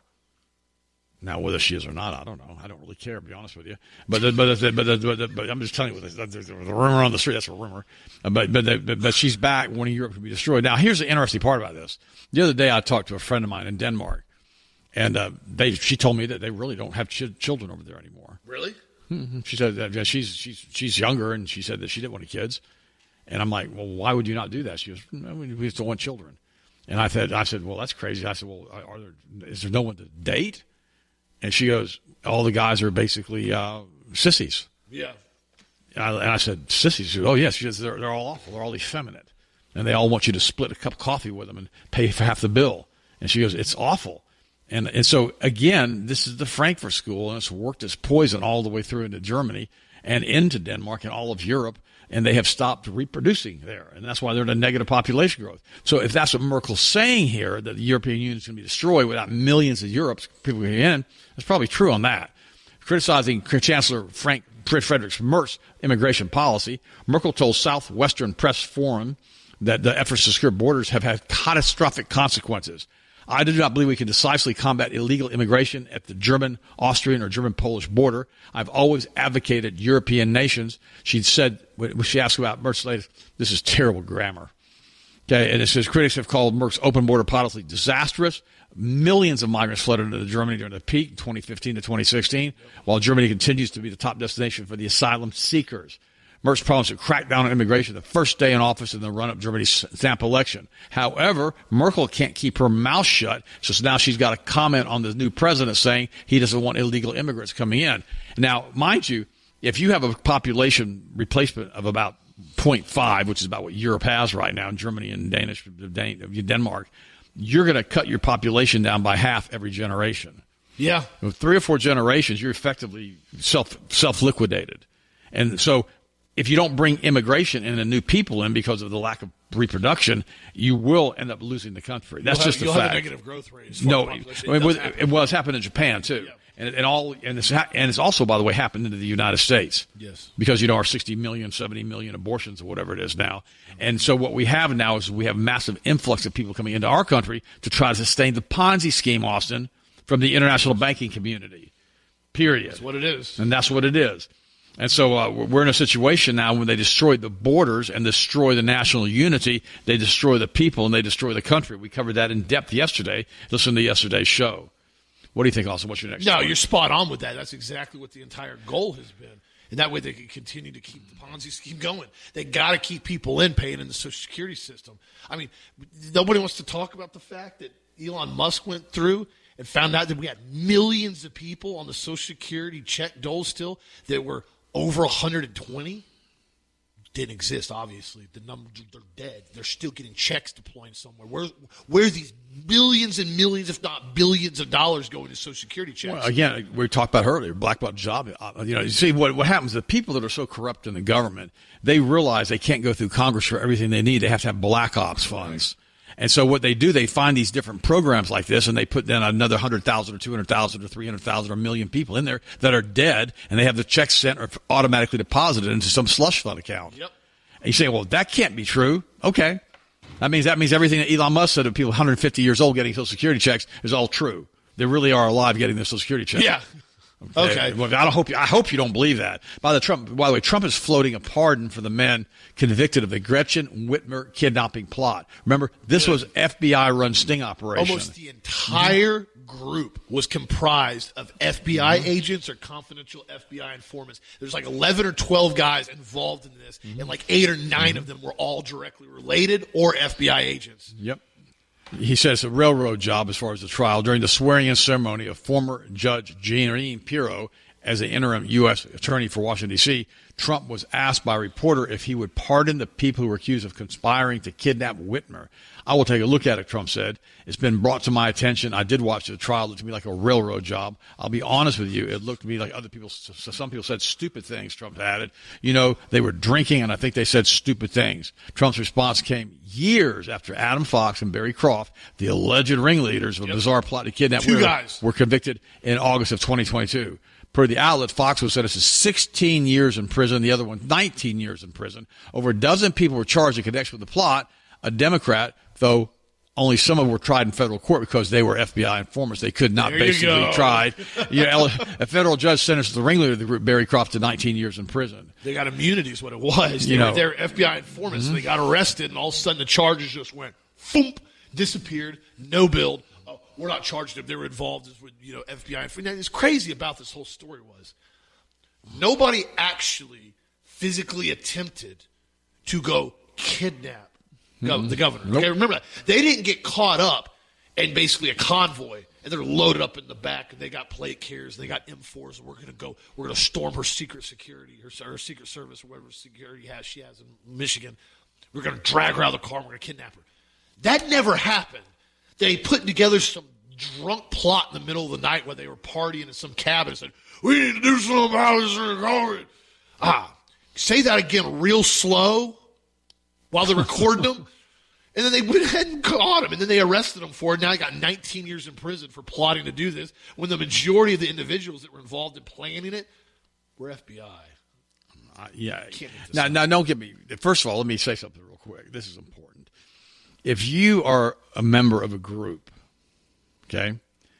Now, whether she is or not, I don't know. I don't really care, to be honest with you. But but but but, but, but I'm just telling you, there's a rumor on the street. That's a rumor. But but but, but she's back. Wanting Europe to be destroyed. Now, here's the interesting part about this. The other day, I talked to a friend of mine in Denmark, and uh, they she told me that they really don't have ch- children over there anymore. Really? Mm-hmm. She said that she's she's she's younger, and she said that she didn't want any kids. And I'm like, well, why would you not do that? She goes, no, we just don't want children. And I said, I said, well, that's crazy. I said, well, are there is there no one to date? And she goes, all the guys are basically uh, sissies. Yeah. And I, and I said, sissies? She goes, oh, yes. She says, they're, they're all awful. They're all effeminate. And they all want you to split a cup of coffee with them and pay for half the bill. And she goes, it's awful. And and so, again, this is the Frankfurt School, and it's worked its poison all the way through into Germany and into Denmark and all of Europe, and they have stopped reproducing there. And that's why they're in a negative population growth. So if that's what Merkel's saying here, that the European Union is going to be destroyed without millions of Europe's people getting in, that's probably true on that. Criticizing Chancellor Frank Friedrich Merz's immigration policy, Merkel told Southwestern Press Forum that the efforts to secure borders have had catastrophic consequences. I do not believe we can decisively combat illegal immigration at the German, Austrian, or German-Polish border. I've always advocated European nations. She said, when she asked about Merz's latest, this is terrible grammar. Okay, and it says critics have called Merkel's open border policy disastrous. Millions of migrants flooded into Germany during the peak, twenty fifteen to twenty sixteen, while Germany continues to be the top destination for the asylum seekers. Merz promised to crack down on immigration the first day in office in the run-up to Germany's snap election. However, Merkel can't keep her mouth shut, so now she's got a comment on the new president saying he doesn't want illegal immigrants coming in. Now, mind you, if you have a population replacement of about zero point five, which is about what Europe has right now in Germany and Danish, Denmark, you're going to cut your population down by half every generation. Yeah. With three or four generations, you're effectively self self-liquidated. And so if you don't bring immigration in and new people in because of the lack of reproduction, you will end up losing the country. That's You'll just have, a you'll fact. Have a negative growth rate. No, I mean, it with, happen. it was happened in Japan too, Yeah. and and all and it's ha- and it's also, by the way, happened into the United States. Yes, because you know our sixty million, seventy million abortions or whatever it is now, and so what we have now is we have massive influx of people coming into our country to try to sustain the Ponzi scheme, Austin, from the international banking community. Period. That's what it is, and that's what it is. And so uh, we're in a situation now when they destroy the borders and destroy the national unity, they destroy the people and they destroy the country. We covered that in depth yesterday. Listen to yesterday's show. What do you think, Austin? What's your next No, story? you're spot on with that. That's exactly what the entire goal has been. And that way they can continue to keep the Ponzi scheme going. They got to keep people in paying in the Social Security system. I mean, nobody wants to talk about the fact that Elon Musk went through and found out that we had millions of people on the Social Security check dole still that were over one hundred twenty. Didn't exist, obviously. The numbers, they're dead. They're still getting checks deploying somewhere. Where, where are these millions and millions, if not billions of dollars going to Social Security checks? Well, again, we talked about earlier, black belt job. Uh, you know, you see what what happens. The people that are so corrupt in the government, they realize they can't go through Congress for everything they need. They have to have black ops funds. Right. And so what they do, they find these different programs like this, and they put then another one hundred thousand or two hundred thousand or three hundred thousand or a million people in there that are dead, and they have the checks sent or automatically deposited into some slush fund account. Yep. And you say, well, that can't be true. Okay. That means that means everything that Elon Musk said of people one hundred fifty years old getting Social Security checks is all true. They really are alive getting their Social Security checks. Yeah. Okay. Well, I don't hope you, I hope you don't believe that. By the Trump, by the way, Trump is floating a pardon for the men convicted of the Gretchen Whitmer kidnapping plot. Remember, this yeah. was F B I-run sting operation. Almost the entire mm-hmm. group was comprised of F B I mm-hmm. agents or confidential F B I informants. There's like eleven or twelve guys involved in this, mm-hmm. and like eight or nine mm-hmm. of them were all directly related or F B I agents. Yep. He said it's a railroad job as far as the trial. During the swearing-in ceremony of former Judge Jeanine Pirro as the interim U S attorney for Washington, D C, Trump was asked by a reporter if he would pardon the people who were accused of conspiring to kidnap Whitmer. I will take a look at it, Trump said. It's been brought to my attention. I did watch the trial. It looked to me like a railroad job. I'll be honest with you. It looked to me like other people, so some people said stupid things, Trump added. You know, they were drinking, and I think they said stupid things. Trump's response came years after Adam Fox and Barry Croft, the alleged ringleaders of a yep. bizarre plot to kidnap Two Whitmer, guys. were convicted in August of twenty twenty-two. Per the outlet, Fox was sentenced to sixteen years in prison, the other one nineteen years in prison. Over a dozen people were charged in connection with the plot. A Democrat, though only some of them were tried in federal court because they were F B I informers. They could not there basically be tried. You know, a federal judge sentenced the ringleader of the group, Barry Croft, to nineteen years in prison. They got immunity is what it was. They you were know, their F B I informants. Mm-hmm. So they got arrested, and all of a sudden the charges just went, foomp, disappeared, no build. Oh, we're not charging them. They were involved with, you know, F B I. Now, it's crazy about this whole story was nobody actually physically attempted to go kidnap mm-hmm. the governor. Nope. Okay, remember that. They didn't get caught up in basically a convoy, and they're loaded up in the back, and they got plate carriers, and they got M fours, and we're going to go, we're going to storm her secret security, her, her secret service, or whatever security has she has in Michigan. We're going to drag her out of the car, and we're going to kidnap her. That never happened. They put together some drunk plot in the middle of the night while they were partying in some cabin and said, we need to do something about this. Ah, say that again real slow while they're recording them. And then they went ahead and caught him, and then they arrested him for it. Now he got nineteen years in prison for plotting to do this when the majority of the individuals that were involved in planning it were F B I. Uh, yeah. Now, now, don't get me. First of all, let me say something real quick. This is important. If you are a member of a group, okay,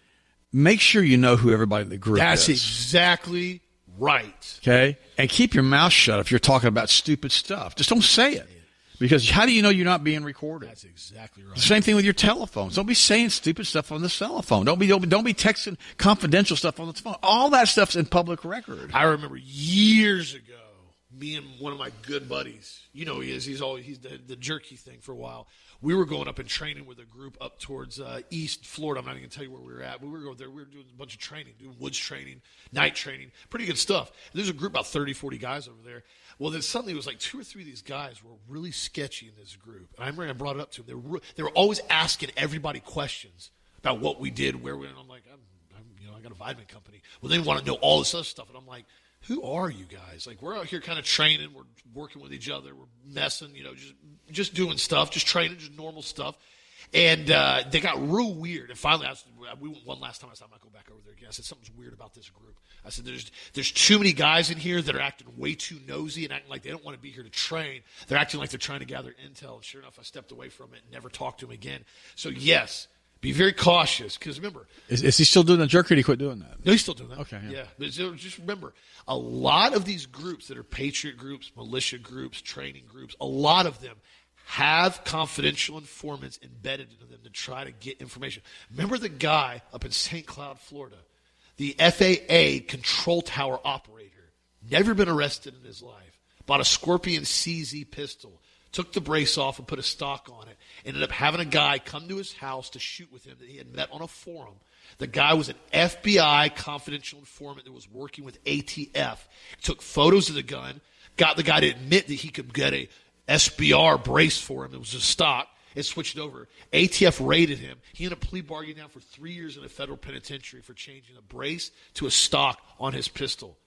make sure you know who everybody in the group That's is. That's exactly right. Okay? And keep your mouth shut if you're talking about stupid stuff. Just don't say it. Because how do you know you're not being recorded? That's exactly right. The same thing with your telephones. Don't be saying stupid stuff on the cell phone. Don't be, don't be, don't be texting confidential stuff on the phone. All that stuff's in public record. I remember years ago, me and one of my good buddies, you know he is, he's always, he's the, the jerky thing for a while. We were going up and training with a group up towards uh, East Florida. I'm not even going to tell you where we were at, but we were going there. We were doing a bunch of training, doing woods training, night training, pretty good stuff. And there's a group about thirty, forty guys over there. Well, then suddenly it was like two or three of these guys were really sketchy in this group. And I remember I brought it up to them. They were, they were always asking everybody questions about what we did, where we went. And I'm like, I'm, I'm, you know, I got a vitamin company. Well, they want to know all this other stuff. And I'm like, who are you guys? Like, we're out here kind of training. We're working with each other. We're messing, you know, just just doing stuff, just training, just normal stuff. And uh, they got real weird. And finally, I was, we went one last time. I said, I'm not going back over there again. I said, something's weird about this group. I said, there's there's too many guys in here that are acting way too nosy and acting like they don't want to be here to train. They're acting like they're trying to gather intel. And sure enough, I stepped away from it and never talked to them again. So, yes, be very cautious. Because remember. Is, is he still doing the jerk or did he quit doing that? No, he's still doing that. Okay. Yeah. yeah. But just remember, a lot of these groups that are patriot groups, militia groups, training groups, a lot of them have confidential informants embedded into them to try to get information. Remember the guy up in Saint Cloud, Florida, the F A A control tower operator, never been arrested in his life, bought a Scorpion C Z pistol, took the brace off and put a stock on it, ended up having a guy come to his house to shoot with him that he had met on a forum. The guy was an F B I confidential informant that was working with A T F. Took photos of the gun, got the guy to admit that he could get a S B R brace for him. It was a stock. It switched over. A T F raided him. He ended up plea bargaining down for three years in a federal penitentiary for changing a brace to a stock on his pistol.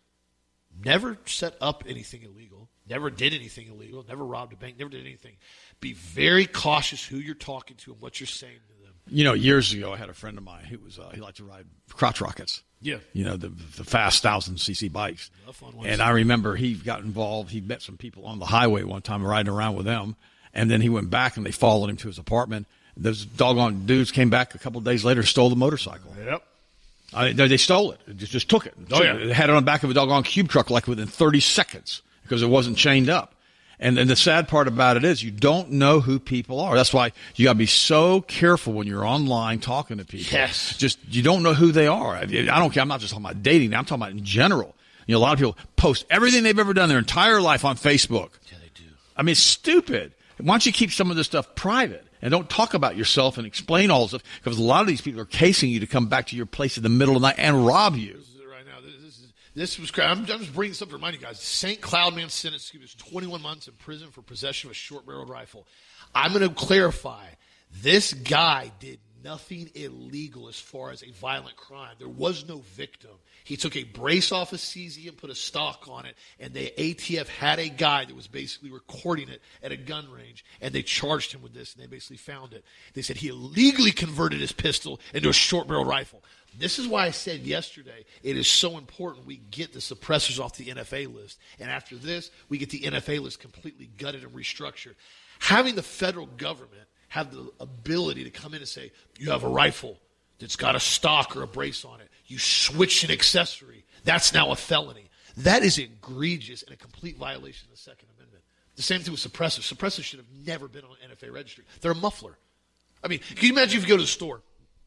Never set up anything illegal. Never did anything illegal. Never robbed a bank. Never did anything. Be very cautious who you're talking to and what you're saying to them. You know, years ago, I had a friend of mine who was uh, he liked to ride crotch rockets. Yeah. You know, the the fast one thousand c c bikes. Fun ones. And I remember he got involved. He met some people on the highway one time riding around with them. And then he went back, and they followed him to his apartment. Those doggone dudes came back a couple of days later, stole the motorcycle. Yep. I mean, they, they stole it. They just, just took it. Oh, yeah. They had it on the back of a doggone cube truck like within thirty seconds because it wasn't chained up. And then the sad part about it is you don't know who people are. That's why you got to be so careful when you're online talking to people. Yes. Just, you don't know who they are. I, I don't care. I'm not just talking about dating. I'm talking about in general. You know, a lot of people post everything they've ever done their entire life on Facebook. Yeah, they do. I mean, it's stupid. Why don't you keep some of this stuff private and don't talk about yourself and explain all this stuff? Because a lot of these people are casing you to come back to your place in the middle of the night and rob you. This is it right now. This, this is this was. I'm, I'm just bringing this up to remind you guys. Saint Cloud man sentenced. He was twenty-one months in prison for possession of a short-barreled rifle. I'm going to clarify. This guy did nothing illegal as far as a violent crime. There was no victim. He took a brace off a C Z and put a stock on it, and the A T F had a guy that was basically recording it at a gun range, and they charged him with this, and they basically found it. They said he illegally converted his pistol into a short-barrel rifle. This is why I said yesterday it is so important we get the suppressors off the N F A list, and after this, we get the N F A list completely gutted and restructured. Having the federal government have the ability to come in and say, you have a rifle that's got a stock or a brace on it. You switch an accessory. That's now a felony. That is egregious and a complete violation of the Second Amendment. The same thing with suppressors. Suppressors should have never been on an N F A registry. They're a muffler. I mean, can you imagine if you go to the store?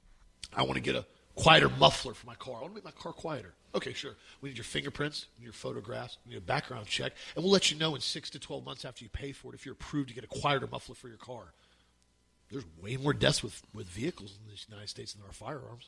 I want to get a quieter muffler for my car. I want to make my car quieter. Okay, sure. We need your fingerprints, we need your photographs, we need a background check, and we'll let you know in six to twelve months after you pay for it if you're approved to get a quieter muffler for your car. There's way more deaths with, with vehicles in the United States than there are firearms.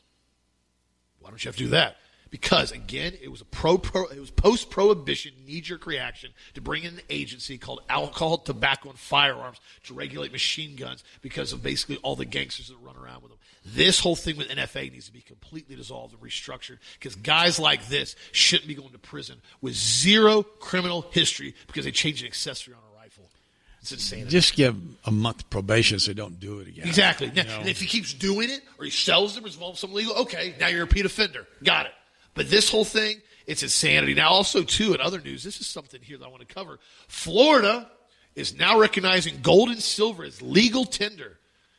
Why don't you have to do that? Because, again, it was a pro, pro it was post-prohibition knee-jerk reaction to bring in an agency called Alcohol, Tobacco, and Firearms to regulate machine guns because of basically all the gangsters that run around with them. This whole thing with N F A needs to be completely dissolved and restructured because guys like this shouldn't be going to prison with zero criminal history because they changed an accessory on a rifle. It's insane. Just give a month probation so they don't do it again. Exactly. Now, You know? and if he keeps doing it or he sells them or is involved in something illegal, okay, now you're a repeat offender. Got it. But this whole thing, it's insanity. Now, also, too, in other news, this is something here that I want to cover. Florida is now recognizing gold and silver as legal tender.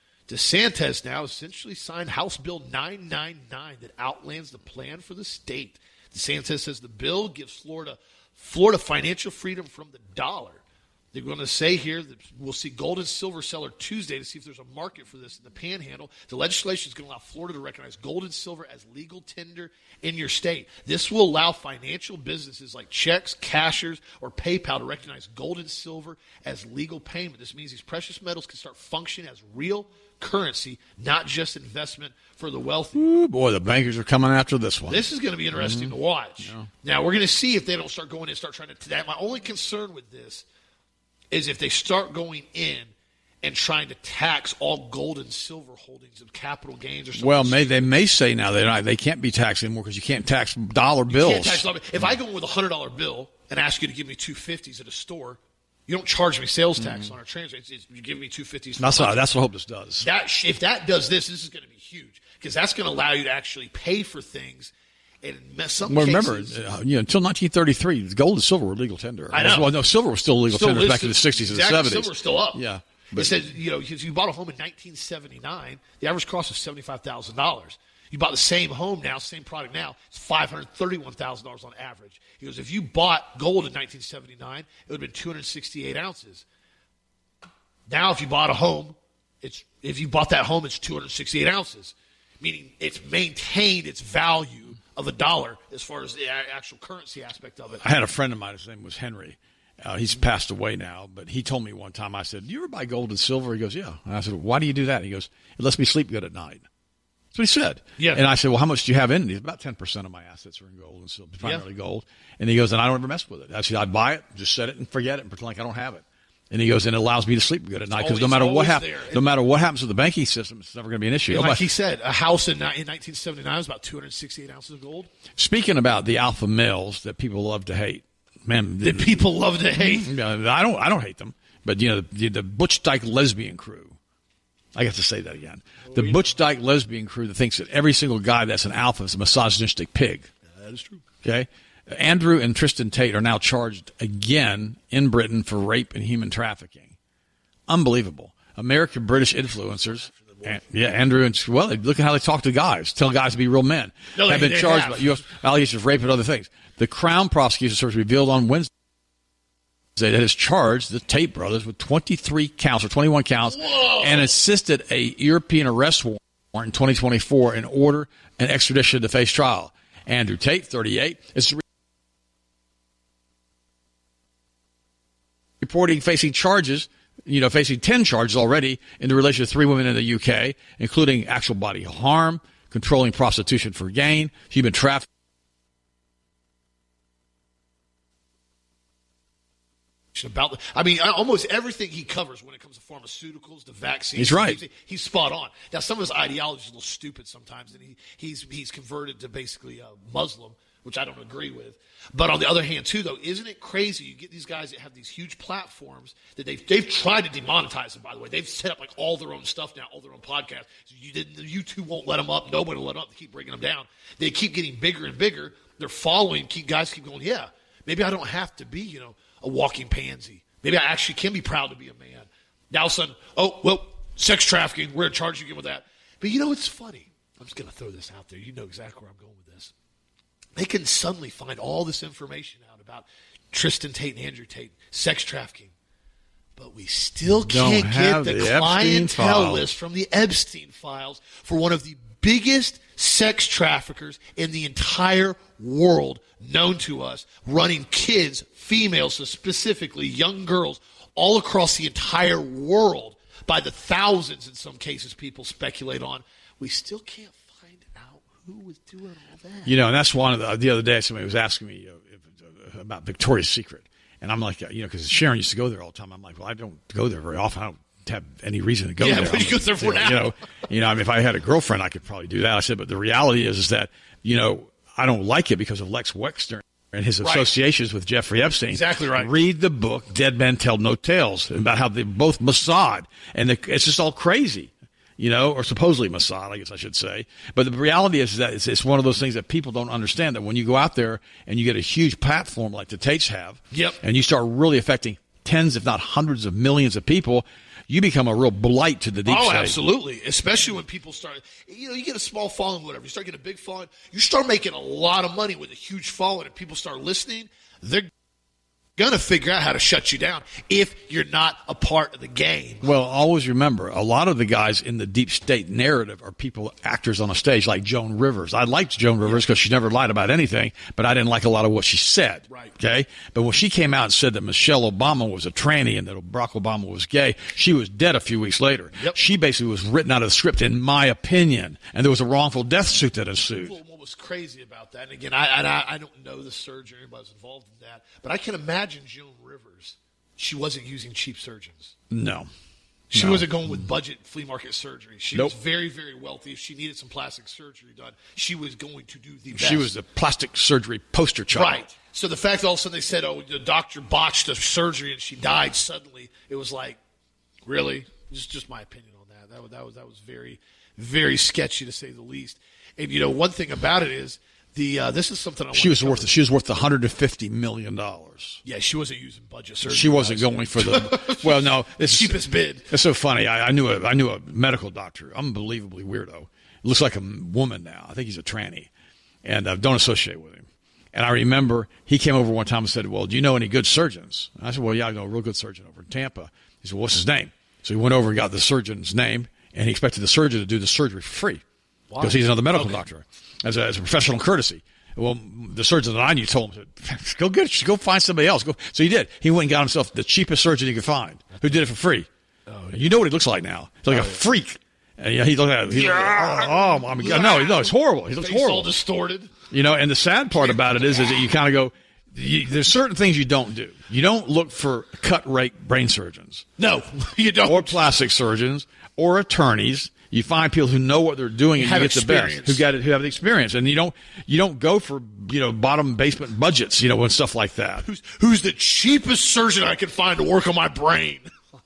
DeSantis now essentially signed House Bill nine ninety-nine that outlines the plan for the state. DeSantis says the bill gives Florida Florida financial freedom from the dollar. They're going to say here that we'll see gold and silver seller Tuesday to see if there's a market for this in the panhandle. The legislation is going to allow Florida to recognize gold and silver as legal tender in your state. This will allow financial businesses like checks, cashers, or PayPal to recognize gold and silver as legal payment. This means these precious metals can start functioning as real currency, not just investment for the wealthy. Ooh, boy, the bankers are coming after this one. This is going to be interesting mm-hmm. to watch. Yeah. Now, we're going to see if they don't start going in and start trying to – my only concern with this is if they start going in and trying to tax all gold and silver holdings of capital gains or something. Well, may, they may say now that they can't be taxed anymore because you can't tax dollar bills. You can't tax dollar. If I go in with a one hundred dollar bill and ask you to give me two fifties at a store, you don't charge me sales tax mm-hmm. on our transfer. It's, it's, you give me two fifties. That's what, that's what I hope this does. That, if that does this, this is going to be huge because that's going to allow you to actually pay for things. And in some well, cases, remember, uh, you know, until nineteen thirty-three, gold and silver were legal tender. I know. Well, no, silver was still legal still tender listed, back in the sixties exactly, and seventies. Silver was still up. Yeah. But, it said, you know, if you bought a home in nineteen seventy-nine, the average cost was seventy-five thousand dollars. You bought the same home now, same product now, it's five hundred thirty-one thousand dollars on average. He goes, if you bought gold in nineteen seventy-nine, it would have been two hundred sixty-eight ounces. Now, if you bought a home, it's if you bought that home, it's two hundred sixty-eight ounces, meaning it's maintained its value of a dollar as far as the actual currency aspect of it. I had a friend of mine, his name was Henry. Uh, he's passed away now, but he told me one time, I said, do you ever buy gold and silver? He goes, yeah. And I said, why do you do that? He goes, it lets me sleep good at night. That's what he said. Yeah. And I said, well, how much do you have in it? He's about ten percent of my assets are in gold and silver, primarily yeah. gold. And he goes, and I don't ever mess with it. I said, I buy it, just set it and forget it and pretend like I don't have it. And he goes, and it allows me to sleep good at night because no matter what happens, no matter what happens to the banking system, it's never going to be an issue. Like he said, a house in, in nineteen seventy-nine was about two hundred sixty-eight ounces of gold. Speaking about the alpha males that people love to hate, man, that people love to hate. I don't, I don't hate them, but you know, the, the Butch Dyke lesbian crew. I got to say that again. The Butch Dyke lesbian crew that thinks that every single guy that's an alpha is a misogynistic pig. That is true. Okay. Andrew and Tristan Tate are now charged again in Britain for rape and human trafficking. Unbelievable. American British influencers. And, yeah, Andrew and well, look at how they talk to guys. Tell guys to be real men. No, have they, been they charged have. by U S allegations of rape and other things. The Crown Prosecution Service revealed on Wednesday that it has charged the Tate brothers with twenty-three counts or twenty-one counts Whoa. and assisted a European arrest warrant in twenty twenty-four in order an extradition to face trial. Andrew Tate, thirty-eight, is reporting facing charges, you know, facing ten charges already in the relation to three women in the U K, including actual bodily harm, controlling prostitution for gain, human trafficking. About, I mean, almost everything he covers when it comes to pharmaceuticals, the vaccines. He's right. He's, he's spot on. Now, some of his ideology is a little stupid sometimes, and he, he's he's converted to basically a Muslim, which I don't agree with. But on the other hand, too, though, isn't it crazy? You get these guys that have these huge platforms that they've they've tried to demonetize them. By the way, they've set up like all their own stuff now, all their own podcasts. So you didn't, YouTube won't let them up. Nobody will let them up. They keep bringing them down. They keep getting bigger and bigger. Their following keep guys keep going. Yeah, maybe I don't have to be, you know, a walking pansy. Maybe I actually can be proud to be a man. Now, all of a sudden, oh, well, sex trafficking, we're in charge again with that. But you know, it's funny. I'm just going to throw this out there. You know exactly where I'm going with this. They can suddenly find all this information out about Tristan Tate and Andrew Tate, sex trafficking. But we still Don't can't have get the, the clientele Epstein list from the Epstein files for one of the biggest sex traffickers in the entire world known to us, running kids, females, so specifically young girls, all across the entire world by the thousands in some cases people speculate on. We still can't find out who was doing all that. You know, and that's one of the, the other day somebody was asking me uh, if, uh, about Victoria's Secret. And I'm like, uh, you know, because Sharon used to go there all the time. I'm like, well, I don't go there very often. I don't have any reason to go yeah, there. what do you go there for now? You know, you know, I mean, if I had a girlfriend, I could probably do that. I said, but the reality is, is that, you know, I don't like it because of Lex Wexner and his Right. associations with Jeffrey Epstein. Exactly right. Read the book, Dead Men Tell No Tales, about how they both Mossad. And the, it's just all crazy, you know, or supposedly Mossad, I guess I should say. But the reality is that it's, it's one of those things that people don't understand, that when you go out there and you get a huge platform like the Tates have, Yep. and you start really affecting tens, if not hundreds of millions of people, you become a real blight to the deep Oh, state. absolutely. Especially when people start, you know, you get a small following, whatever. You start getting a big following. You start making a lot of money with a huge following, and people start listening. They're going to figure out how to shut you down if you're not a part of the game. Well, always remember, a lot of the guys in the deep state narrative are people, actors on a stage, like Joan Rivers. I liked Joan Rivers because she never lied about anything, but I didn't like a lot of what she said. Right. Okay? But when she came out and said that Michelle Obama was a tranny and that Barack Obama was gay, she was dead a few weeks later. Yep. She basically was written out of the script, in my opinion, and there was a wrongful death suit that ensued. Well, what was crazy about that, and again, I, I, I don't know the surgeon or anybody was involved in that, but I can imagine Joan Rivers, she wasn't using cheap surgeons. No. She No. wasn't going with budget flea market surgery. She Nope. was very, very wealthy. If she needed some plastic surgery done, she was going to do the best. She was the plastic surgery poster child. Right. So the fact all of a sudden they said, oh, the doctor botched the surgery and she died suddenly, it was like, really? Just just my opinion on that. That was, that was, that was very, very sketchy to say the least. And, you know, one thing about it is, the uh, this is something I want She was to worth cover. she was worth one hundred fifty million dollars. Yeah, she wasn't using budget surgery. She wasn't guys. going for the well. No, it's cheapest bid. It's so funny. I, I knew a I knew a medical doctor, unbelievably weirdo. Looks like a woman now. I think he's a tranny, and uh, don't associate with him. And I remember he came over one time and said, "Well, do you know any good surgeons?" And I said, "Well, yeah, I know a real good surgeon over in Tampa." He said, "What's his name?" So he went over and got the surgeon's name, and he expected the surgeon to do the surgery for free because he's another medical Okay. doctor, as a, as a professional courtesy. Well, the surgeon that I knew told him, go get it. Go find somebody else. Go. So he did. He went and got himself the cheapest surgeon he could find, who did it for free. Oh, yeah. You know what he looks like now? He's like oh, a yeah. freak. And you know, he looked at he yeah. like, oh, oh, my God. No, no, it's horrible. He looks Face horrible. all distorted. You know, and the sad part about it is, is that you kind of go, you, there's certain things you don't do. You don't look for cut rate brain surgeons. No, you don't. Or plastic surgeons or attorneys. You find people who know what they're doing and have you get experience. the best, who got it, who have the experience, and you don't you don't go for you know bottom basement budgets, you know, and stuff like that. Who's who's the cheapest surgeon I can find to work on my brain?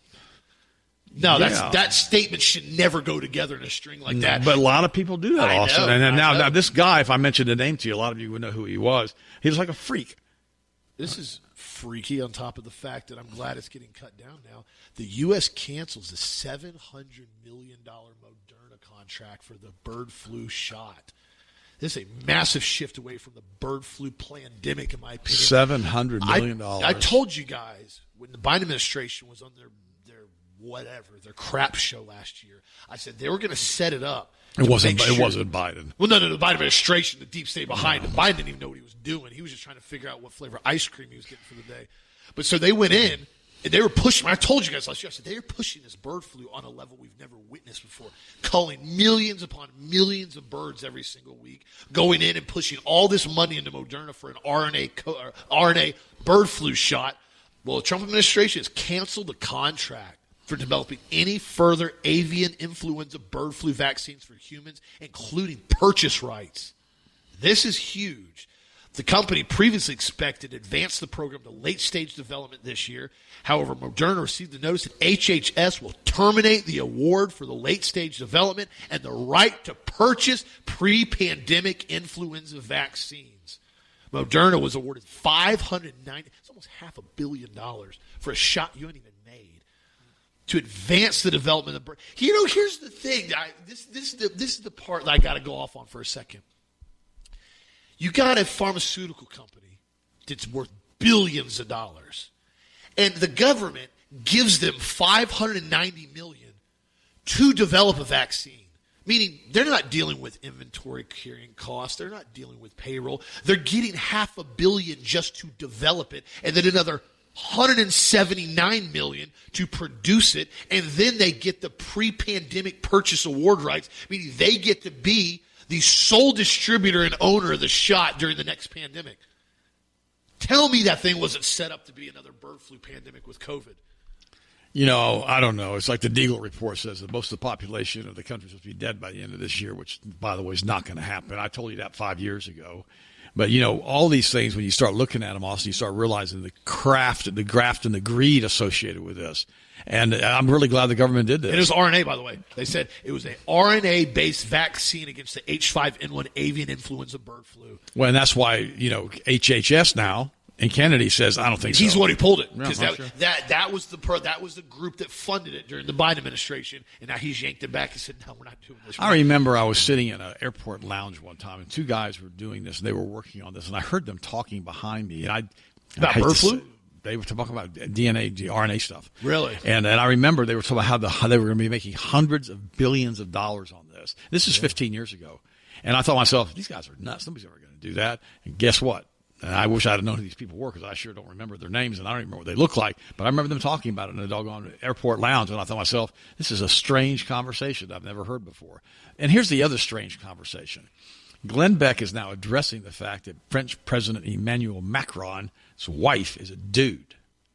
No, that's Yeah. that statement should never go together in a string like No, that. but a lot of people do that, I Austin. know, and then I now, know. now this guy, if I mentioned the name to you, a lot of you would know who he was. He was like a freak. This is freaky on top of the fact that I'm glad it's getting cut down now. The U S cancels the seven hundred million dollars Moderna contract for the bird flu shot. This is a massive shift away from the bird flu pandemic, in my opinion. seven hundred million dollars. I, I told you guys when the Biden administration was on their, their whatever, their crap show last year, I said they were going to set it up. It wasn't, sure. it wasn't Biden. Well, no, no, the Biden administration, the deep state behind it. Biden didn't even know what he was doing. He was just trying to figure out what flavor ice cream he was getting for the day. But so they went in, and they were pushing. I told you guys last year, I said, they are pushing this bird flu on a level we've never witnessed before, culling millions upon millions of birds every single week, going in and pushing all this money into Moderna for an R N A, co- or R N A bird flu shot. Well, the Trump administration has canceled the contract for developing any further avian influenza bird flu vaccines for humans, including purchase rights. This is huge. The company previously expected to advance the program to late-stage development this year. However, Moderna received the notice that H H S will terminate the award for the late-stage development and the right to purchase pre-pandemic influenza vaccines. Moderna was awarded five hundred ninety, it's almost half a billion dollars for a shot you haven't even made, to advance the development of bird. You know, here's the thing. I, this, this, is the, this is the part that I got to go off on for a second. You got a pharmaceutical company that's worth billions of dollars, and the government gives them five hundred ninety million dollars to develop a vaccine, meaning they're not dealing with inventory carrying costs. They're not dealing with payroll. They're getting half a billion just to develop it, and then another one hundred seventy-nine million dollars to produce it, and then they get the pre-pandemic purchase award rights, meaning they get to be the sole distributor and owner of the shot during the next pandemic. Tell me that thing wasn't set up to be another bird flu pandemic with COVID. You know, I don't know. It's like the Deagle report says that most of the population of the country is supposed to be dead by the end of this year, which, by the way, is not going to happen. I told you that five years ago. But, you know, all these things, when you start looking at them, also, you start realizing the craft, the graft, and the greed associated with this. And I'm really glad the government did this. It was R N A, by the way. They said it was an R N A-based vaccine against the H five N one avian influenza bird flu. Well, and that's why, you know, H H S now, and Kennedy says, I don't think He's so. He's the one who pulled it. Because Yeah, that, sure. that, that, was the per, that was the group that funded it during the Biden administration. And now he's yanked it back and said, no, we're not doing this. We're I remember I was sitting in an airport lounge one time, and two guys were doing this, and they were working on this, and I heard them talking behind me. And I About I hate bird to flu? say- They were talking about D N A, R N A stuff. Really? And and I remember they were talking about how, the, how they were going to be making hundreds of billions of dollars on this. This is fifteen years ago. And I thought to myself, these guys are nuts. Nobody's ever going to do that. And guess what? And I wish I had known who these people were, because I sure don't remember their names, and I don't even remember what they look like. But I remember them talking about it in a doggone airport lounge, and I thought to myself, this is a strange conversation I've never heard before. And here's the other strange conversation. Glenn Beck is now addressing the fact that French President Emmanuel Macron's wife is a dude.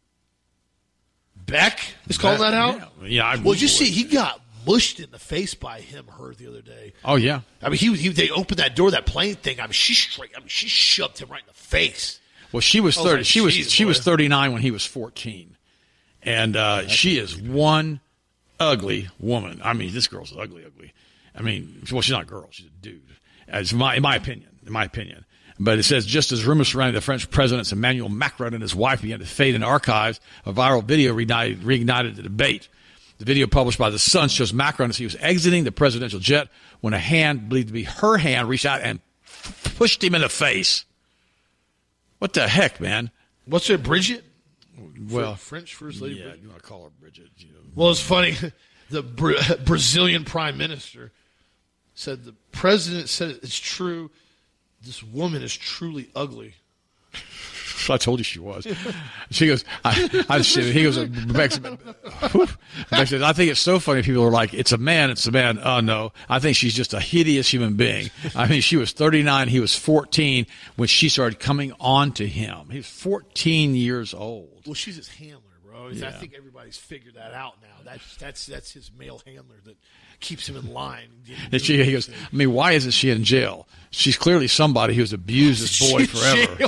Beck is calling that out? Yeah, yeah I well, you Googled see, it. he got mushed in the face by him, her, the other day. Oh, yeah. I mean, he, he they opened that door, that plane thing. I mean, she straight. I mean, she shoved him right in the face. Well, she was I was thirty. like, she was "Geez, she was boy." thirty-nine when he was fourteen, and uh, she is one ugly woman. I mean, this girl's ugly, ugly. I mean, well, she's not a girl; she's a dude. As my in my opinion, in my opinion. But it says, just as rumors surrounding the French presidents Emmanuel Macron and his wife began to fade in archives, a viral video reignited, reignited the debate. The video published by The Sun shows Macron as he was exiting the presidential jet when a hand, believed to be her hand, reached out and pushed him in the face. What the heck, man? What's it, Bridget? Well, French First Lady. yeah, Bridget? you want to call her Bridget. You know. Well, it's funny. The Bra- Brazilian prime minister said the president said it's true. This woman is truly ugly. I told you she was. She goes, I, I she, he goes, Bex, Bex says, I think it's so funny. People are like, it's a man, it's a man. Oh, no. I think she's just a hideous human being. I mean, she was thirty-nine. He was fourteen when she started coming on to him. He was fourteen years old. Well, she's his handler, bro. I Yeah. think everybody's figured that out now. That's that's that's his male handler that keeps him in line. And she, he goes, I mean, why isn't she in jail? She's clearly somebody who's abused this boy She's forever. jail.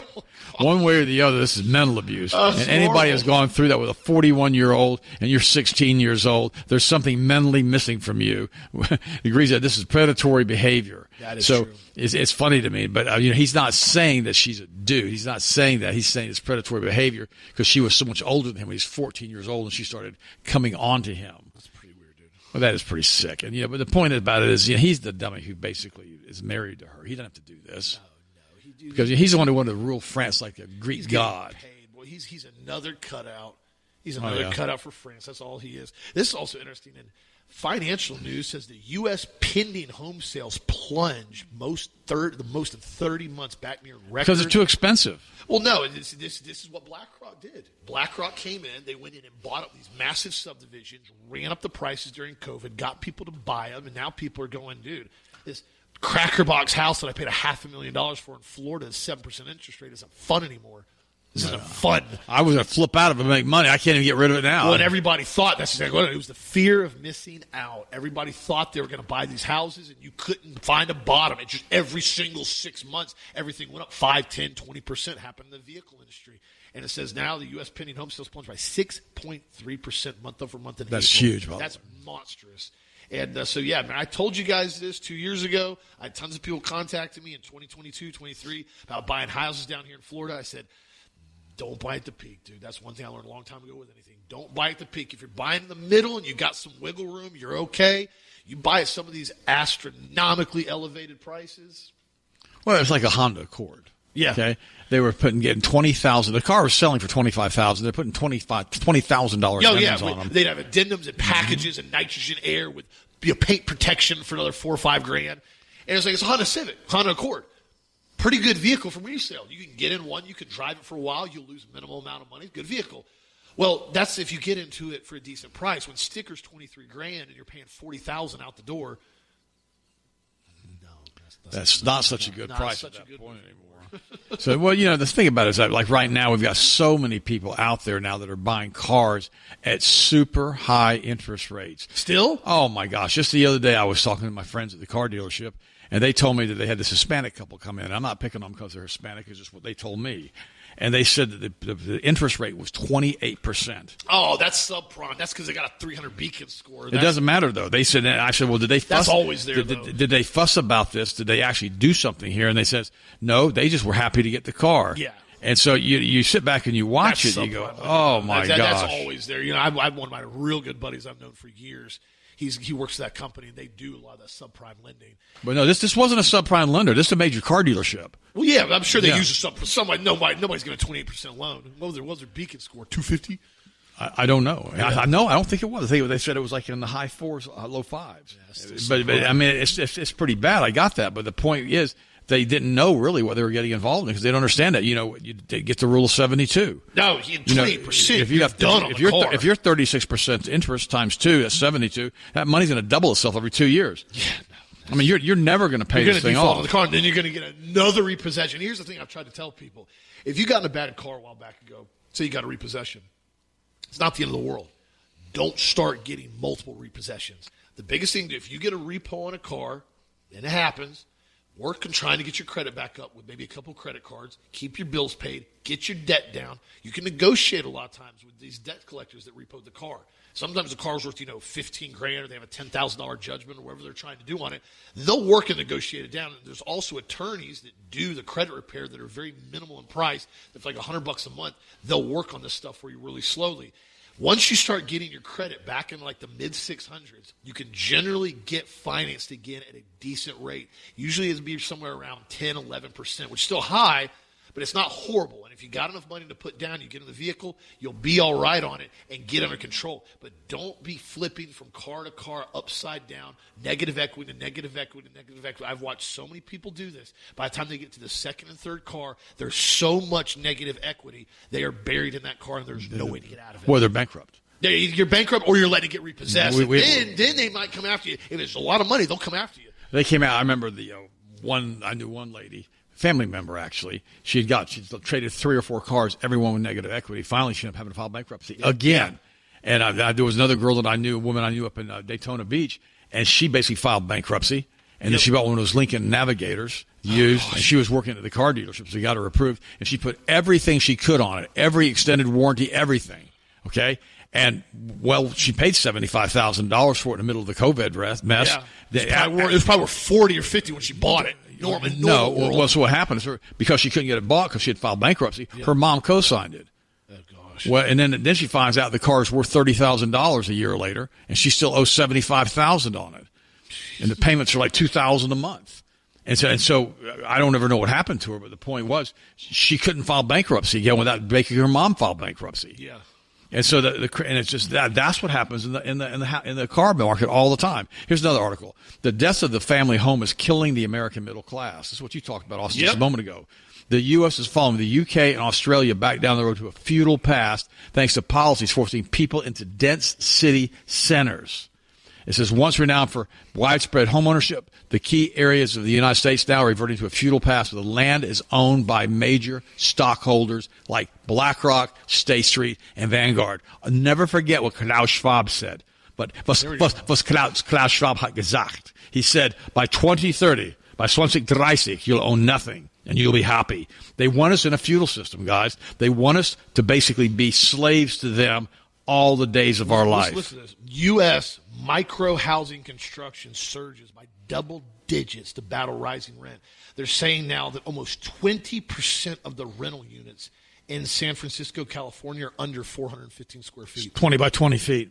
One way or the other, this is mental abuse. Oh, and anybody who's gone through that with a forty-one-year-old and you're sixteen years old, there's something mentally missing from you. He agrees that this is predatory behavior. That is so true. It's, it's funny to me, but uh, you know, he's not saying that she's a dude. He's not saying that. He's saying it's predatory behavior because she was so much older than him when he was fourteen years old and she started coming on to him. That's pretty weird, dude. Well, that is pretty sick. And, you know, but the point about it is, you know, he's the dummy who basically is married to her. He doesn't have to do this. No, no. He, dude, Because he's the one who wanted to rule France like a Greek he's god. getting paid. Boy, he's, he's another cutout. He's another yeah. cutout for France. That's all he is. This is also interesting. In financial news says the U S pending home sales plunge most third the most in thirty months, back near record. Because it's too expensive. Well, no, this, this this is what BlackRock did. BlackRock came in, they went in and bought up these massive subdivisions, ran up the prices during COVID, got people to buy them, and now people are going, dude, this cracker box house that I paid a half a million dollars for in Florida at seven percent interest rate isn't fun anymore. This isn't fun. I was going to flip out of it and make money. I can't even get rid of it now. Well, and everybody thought that's exactly what it was. It was the fear of missing out. Everybody thought they were going to buy these houses, and you couldn't find a bottom. It just every single six months, everything went up five, ten, twenty percent. Happened in the vehicle industry. And it says now the U S pending home sales plunged by six point three percent month over month in That's April. huge, by the That's way. monstrous. And uh, so, yeah, man, I told you guys this two years ago. I had tons of people contacting me in twenty twenty-two, twenty-three about buying houses down here in Florida. I said, don't buy at the peak, dude. That's one thing I learned a long time ago with anything. Don't buy at the peak. If you're buying in the middle and you got some wiggle room, you're okay. You buy at some of these astronomically elevated prices. Well, it's like a Honda Accord. Yeah. Okay. They were putting getting twenty thousand. The car was selling for twenty five thousand. They're putting twenty five twenty thousand dollars Oh, yeah. on them. They'd have addendums and packages and nitrogen air with you know, paint protection for another four or five grand. And it's like it's a Honda Civic, Honda Accord. Pretty good vehicle from resale. You can get in one, you can drive it for a while, you'll lose a minimal amount of money. Good vehicle. Well, that's if you get into it for a decent price. When sticker's twenty-three grand and you're paying forty thousand out the door, no, that's, that's, That's not such a good not price such at a that good point one. anymore. So, well, you know, the thing about it is that, like, right now we've got so many people out there now that are buying cars at super high interest rates. Still? Oh, my gosh. Just the other day I was talking to my friends at the car dealership, and they told me that they had this Hispanic couple come in. I'm not picking on them because they're Hispanic. It's just what they told me. And they said that the, the, the interest rate was twenty-eight percent. Oh, that's subprime. That's because they got a three hundred Beacon score. It That's, doesn't matter, though. They said, and I said, well, did they fuss? That's always there, did, though. did, did they fuss about this? Did they actually do something here? And they says, no, they just were happy to get the car. Yeah. And so you you sit back and you watch That's it and you go, subprime. oh, my that, gosh. That's always there. You know, I, I have one of my real good buddies I've known for years. He's He works for that company, and they do a lot of that subprime lending. But no, this this wasn't a subprime lender. This is a major car dealership. Well, yeah, I'm sure they Yeah. use a sub. Somebody, nobody, nobody's giving a twenty-eight percent loan. What was their, what was their Beacon score? two fifty? I, I don't know. I, I know. I don't think it was. They, they said it was like in the high fours, uh, low fives. Yeah, but, but I mean, it's, it's it's pretty bad. I got that. But the point is, they didn't know really what they were getting involved in because they don't understand that. You know, you they get the rule of seventy-two. No, twenty-eight percent. If you you're got done if, on if the you're car. if you're thirty-six percent interest times two, that's seventy-two. That money's going to double itself every two years. Yeah. I mean, you're you're never going to pay You're this going thing to default on off. the car, and then you're going to get another repossession. Here's the thing I've tried to tell people. If you got in a bad car a while back ago, say you got a repossession, it's not the end of the world. Don't start getting multiple repossessions. The biggest thing, if you get a repo on a car, and it happens, work on trying to get your credit back up with maybe a couple credit cards, keep your bills paid, get your debt down. You can negotiate a lot of times with these debt collectors that repoed the car. Sometimes the car's worth, you know, fifteen grand, or they have a ten thousand dollars judgment, or whatever they're trying to do on it. They'll work and negotiate it down. And there's also attorneys that do the credit repair that are very minimal in price. That's like a hundred bucks a month. They'll work on this stuff for you really slowly. Once you start getting your credit back in like the mid six hundreds, you can generally get financed again at a decent rate. Usually it'll be somewhere around ten, eleven percent, which is still high, but it's not horrible. And if you got enough money to put down, you get in the vehicle, you'll be all right on it and get under control. But don't be flipping from car to car upside down, negative equity to negative equity to negative equity. I've watched so many people do this. By the time they get to the second and third car, there's so much negative equity, they are buried in that car and there's no way to get out of it. Well, they're bankrupt. Yeah, either you're bankrupt or you're letting it get repossessed. We- we- then, then they might come after you. If it's a lot of money, they'll come after you. They came out. I remember the uh, one. I knew one lady, family member actually. She had got she traded three or four cars, everyone with negative equity. Finally, she ended up having to file bankruptcy again. And I, I, there was another girl that I knew, a woman I knew up in uh, Daytona Beach, and she basically filed bankruptcy. And then Yep. she bought one of those Lincoln Navigators, used, and she was working at the car dealership, so we got her approved, and she put everything she could on it, every extended warranty, everything, okay? And, well, she paid seventy-five thousand dollars for it in the middle of the COVID mess. Yeah. It was, probably worth, it was probably worth forty or fifty when she bought it. Normal, no, normal well, so what happened is her, because she couldn't get it bought because she had filed bankruptcy, yeah. her mom co-signed it. Oh, gosh. Well, and then then she finds out the car is worth thirty thousand dollars a year later, and she still owes seventy-five thousand dollars on it. And the payments are like two thousand dollars a month. And so, and so I don't ever know what happened to her, but the point was she couldn't file bankruptcy again without making her mom file bankruptcy. Yeah. And so the, the and it's just that that's what happens in the in the in the in the car market all the time. Here's another article: the death of the family home is killing the American middle class. This is what you talked about, Austin, yep. just a moment ago. The U S is following the U K and Australia back down the road to a feudal past, thanks to policies forcing people into dense city centers. It says, once renowned for widespread homeownership, the key areas of the United States now are reverting to a feudal past where the land is owned by major stockholders like BlackRock, State Street, and Vanguard. I'll never forget what Klaus Schwab said. But was, was, was Klaus, Klaus Schwab hat gesagt? He said, by twenty thirty, by twenty thirty, you'll own nothing and you'll be happy. They want us in a feudal system, guys. They want us to basically be slaves to them all the days of our life. Listen to this. U S micro housing construction surges by double digits to battle rising rent. They're saying now that almost twenty percent of the rental units in San Francisco, California are under four hundred fifteen square feet. twenty by twenty feet.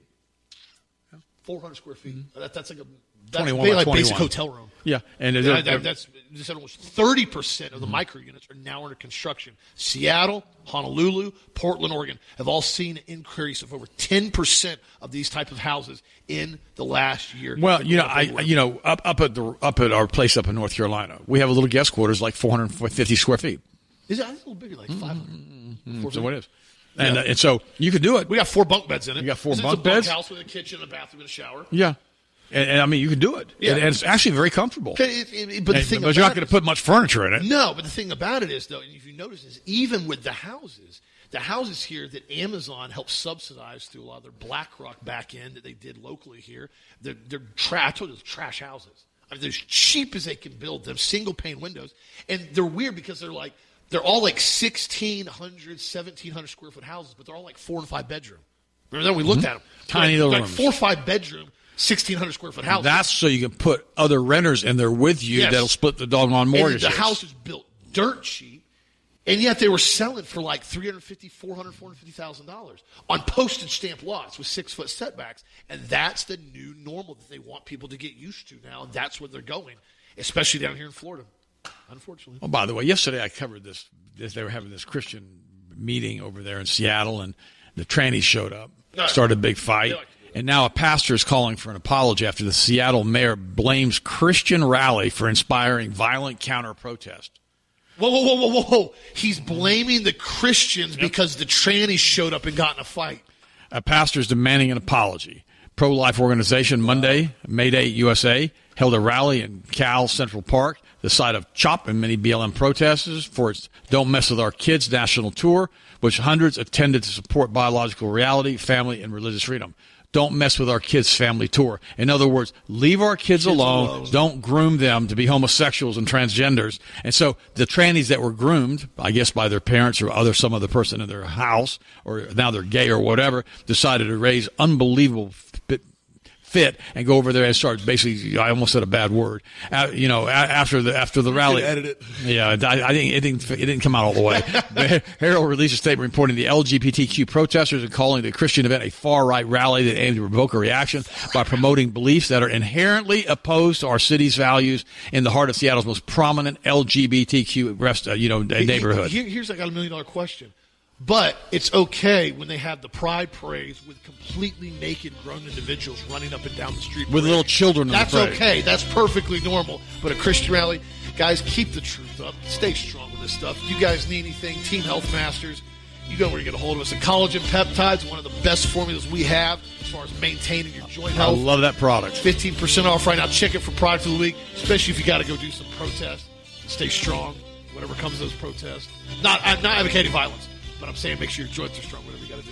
four hundred square feet. Mm-hmm. That, that's like a that's twenty-one by like twenty-one. Basic hotel room. Yeah. And that, that, that's they said almost thirty percent of the mm-hmm. micro units are now under construction. Seattle, Honolulu, Portland, Oregon have all seen an increase of over ten percent of these type of houses in the last year. Well, you know, I you know, up up at the up at our place up in North Carolina, we have a little guest quarters like four hundred fifty square feet. Is it a little bigger, like five hundred? Mm-hmm. So what is? And, yeah. uh, and so you could do it. We got four bunk beds in it. You got four it's bunk a beds. Bunk house with a kitchen, a bathroom, and a shower. Yeah. And, and I mean, you can do it. Yeah. And, and it's actually very comfortable. Okay, it, it, but the and, thing but about you're not going to put much furniture in it. No, but the thing about it is, though, and if you notice, is even with the houses, the houses here that Amazon helps subsidize through a lot of their BlackRock back end that they did locally here, they're, they're trash. I told you, they're trash houses. I mean, they're as cheap as they can build them, single pane windows, and they're weird because they're like they're all like sixteen hundred, seventeen hundred square foot houses, but they're all like four and five bedroom. Remember that we looked mm-hmm. at them, tiny like, little like rooms, four or five bedroom. sixteen hundred square foot house. That's so you can put other renters in there with you yes. that'll split the doggone mortgage. And the house is built dirt cheap, and yet they were selling for like three hundred fifty thousand dollars, four hundred thousand dollars, four hundred fifty thousand dollars on postage stamp lots with six foot setbacks. And that's the new normal that they want people to get used to now. And that's where they're going, especially down here in Florida, unfortunately. Oh, by the way, yesterday I covered this. this they were having this Christian meeting over there in Seattle, and the trannies showed up, no, started a big fight. Like And now a pastor is calling for an apology after the Seattle mayor blames Christian rally for inspiring violent counter-protest. Whoa, whoa, whoa, whoa, whoa. He's blaming the Christians yep. because the trannies showed up and got in a fight. A pastor is demanding an apology. Pro-life organization Monday, Mayday U S A, held a rally in Cal Central Park, the site of CHOP and many B L M protesters for its Don't Mess With Our Kids national tour, which hundreds attended to support biological reality, family, and religious freedom. Don't mess with our kids' family tour. In other words, leave our kids, kids alone. alone. Don't groom them to be homosexuals and transgenders. And so the trannies that were groomed, I guess by their parents or other some other person in their house, or now they're gay or whatever, decided to raise unbelievable fit, fit and go over there and start basically. I almost said a bad word. Uh, you know, a, after the after the rally. You can edit it. Yeah, I, I think it didn't it didn't come out all the way. Herald released a statement reporting the L G B T Q protesters and calling the Christian event a far right rally that aimed to provoke a reaction by promoting beliefs that are inherently opposed to our city's values in the heart of Seattle's most prominent L G B T Q rest, uh, you know neighborhood. Here, here's I got a million dollar question. But it's okay when they have the pride parades with completely naked grown individuals running up and down the street. With little children in That's the parade. okay. That's perfectly normal. But a Christian rally, guys, keep the truth up. Stay strong with this stuff. You guys need anything, Team Health Masters, you go where you get a hold of us. The collagen peptides, one of the best formulas we have as far as maintaining your joint health. I love that product. fifteen percent off right now. Check it for product of the week, especially if you got to go do some protests. Stay strong, whatever comes of those protests. Not, I'm not advocating violence. But I'm saying make sure your joints are strong, whatever you got to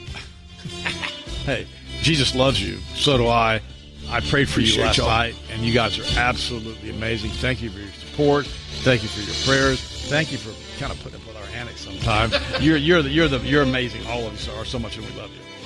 do. Hey, Jesus loves you. So do I. I prayed for Appreciate you last y'all. night, and you guys are absolutely amazing. Thank you for your support. Thank you for your prayers. Thank you for kind of putting up with our antics sometimes. you're you're the, you're the you're amazing. All of you are so much, and we love you.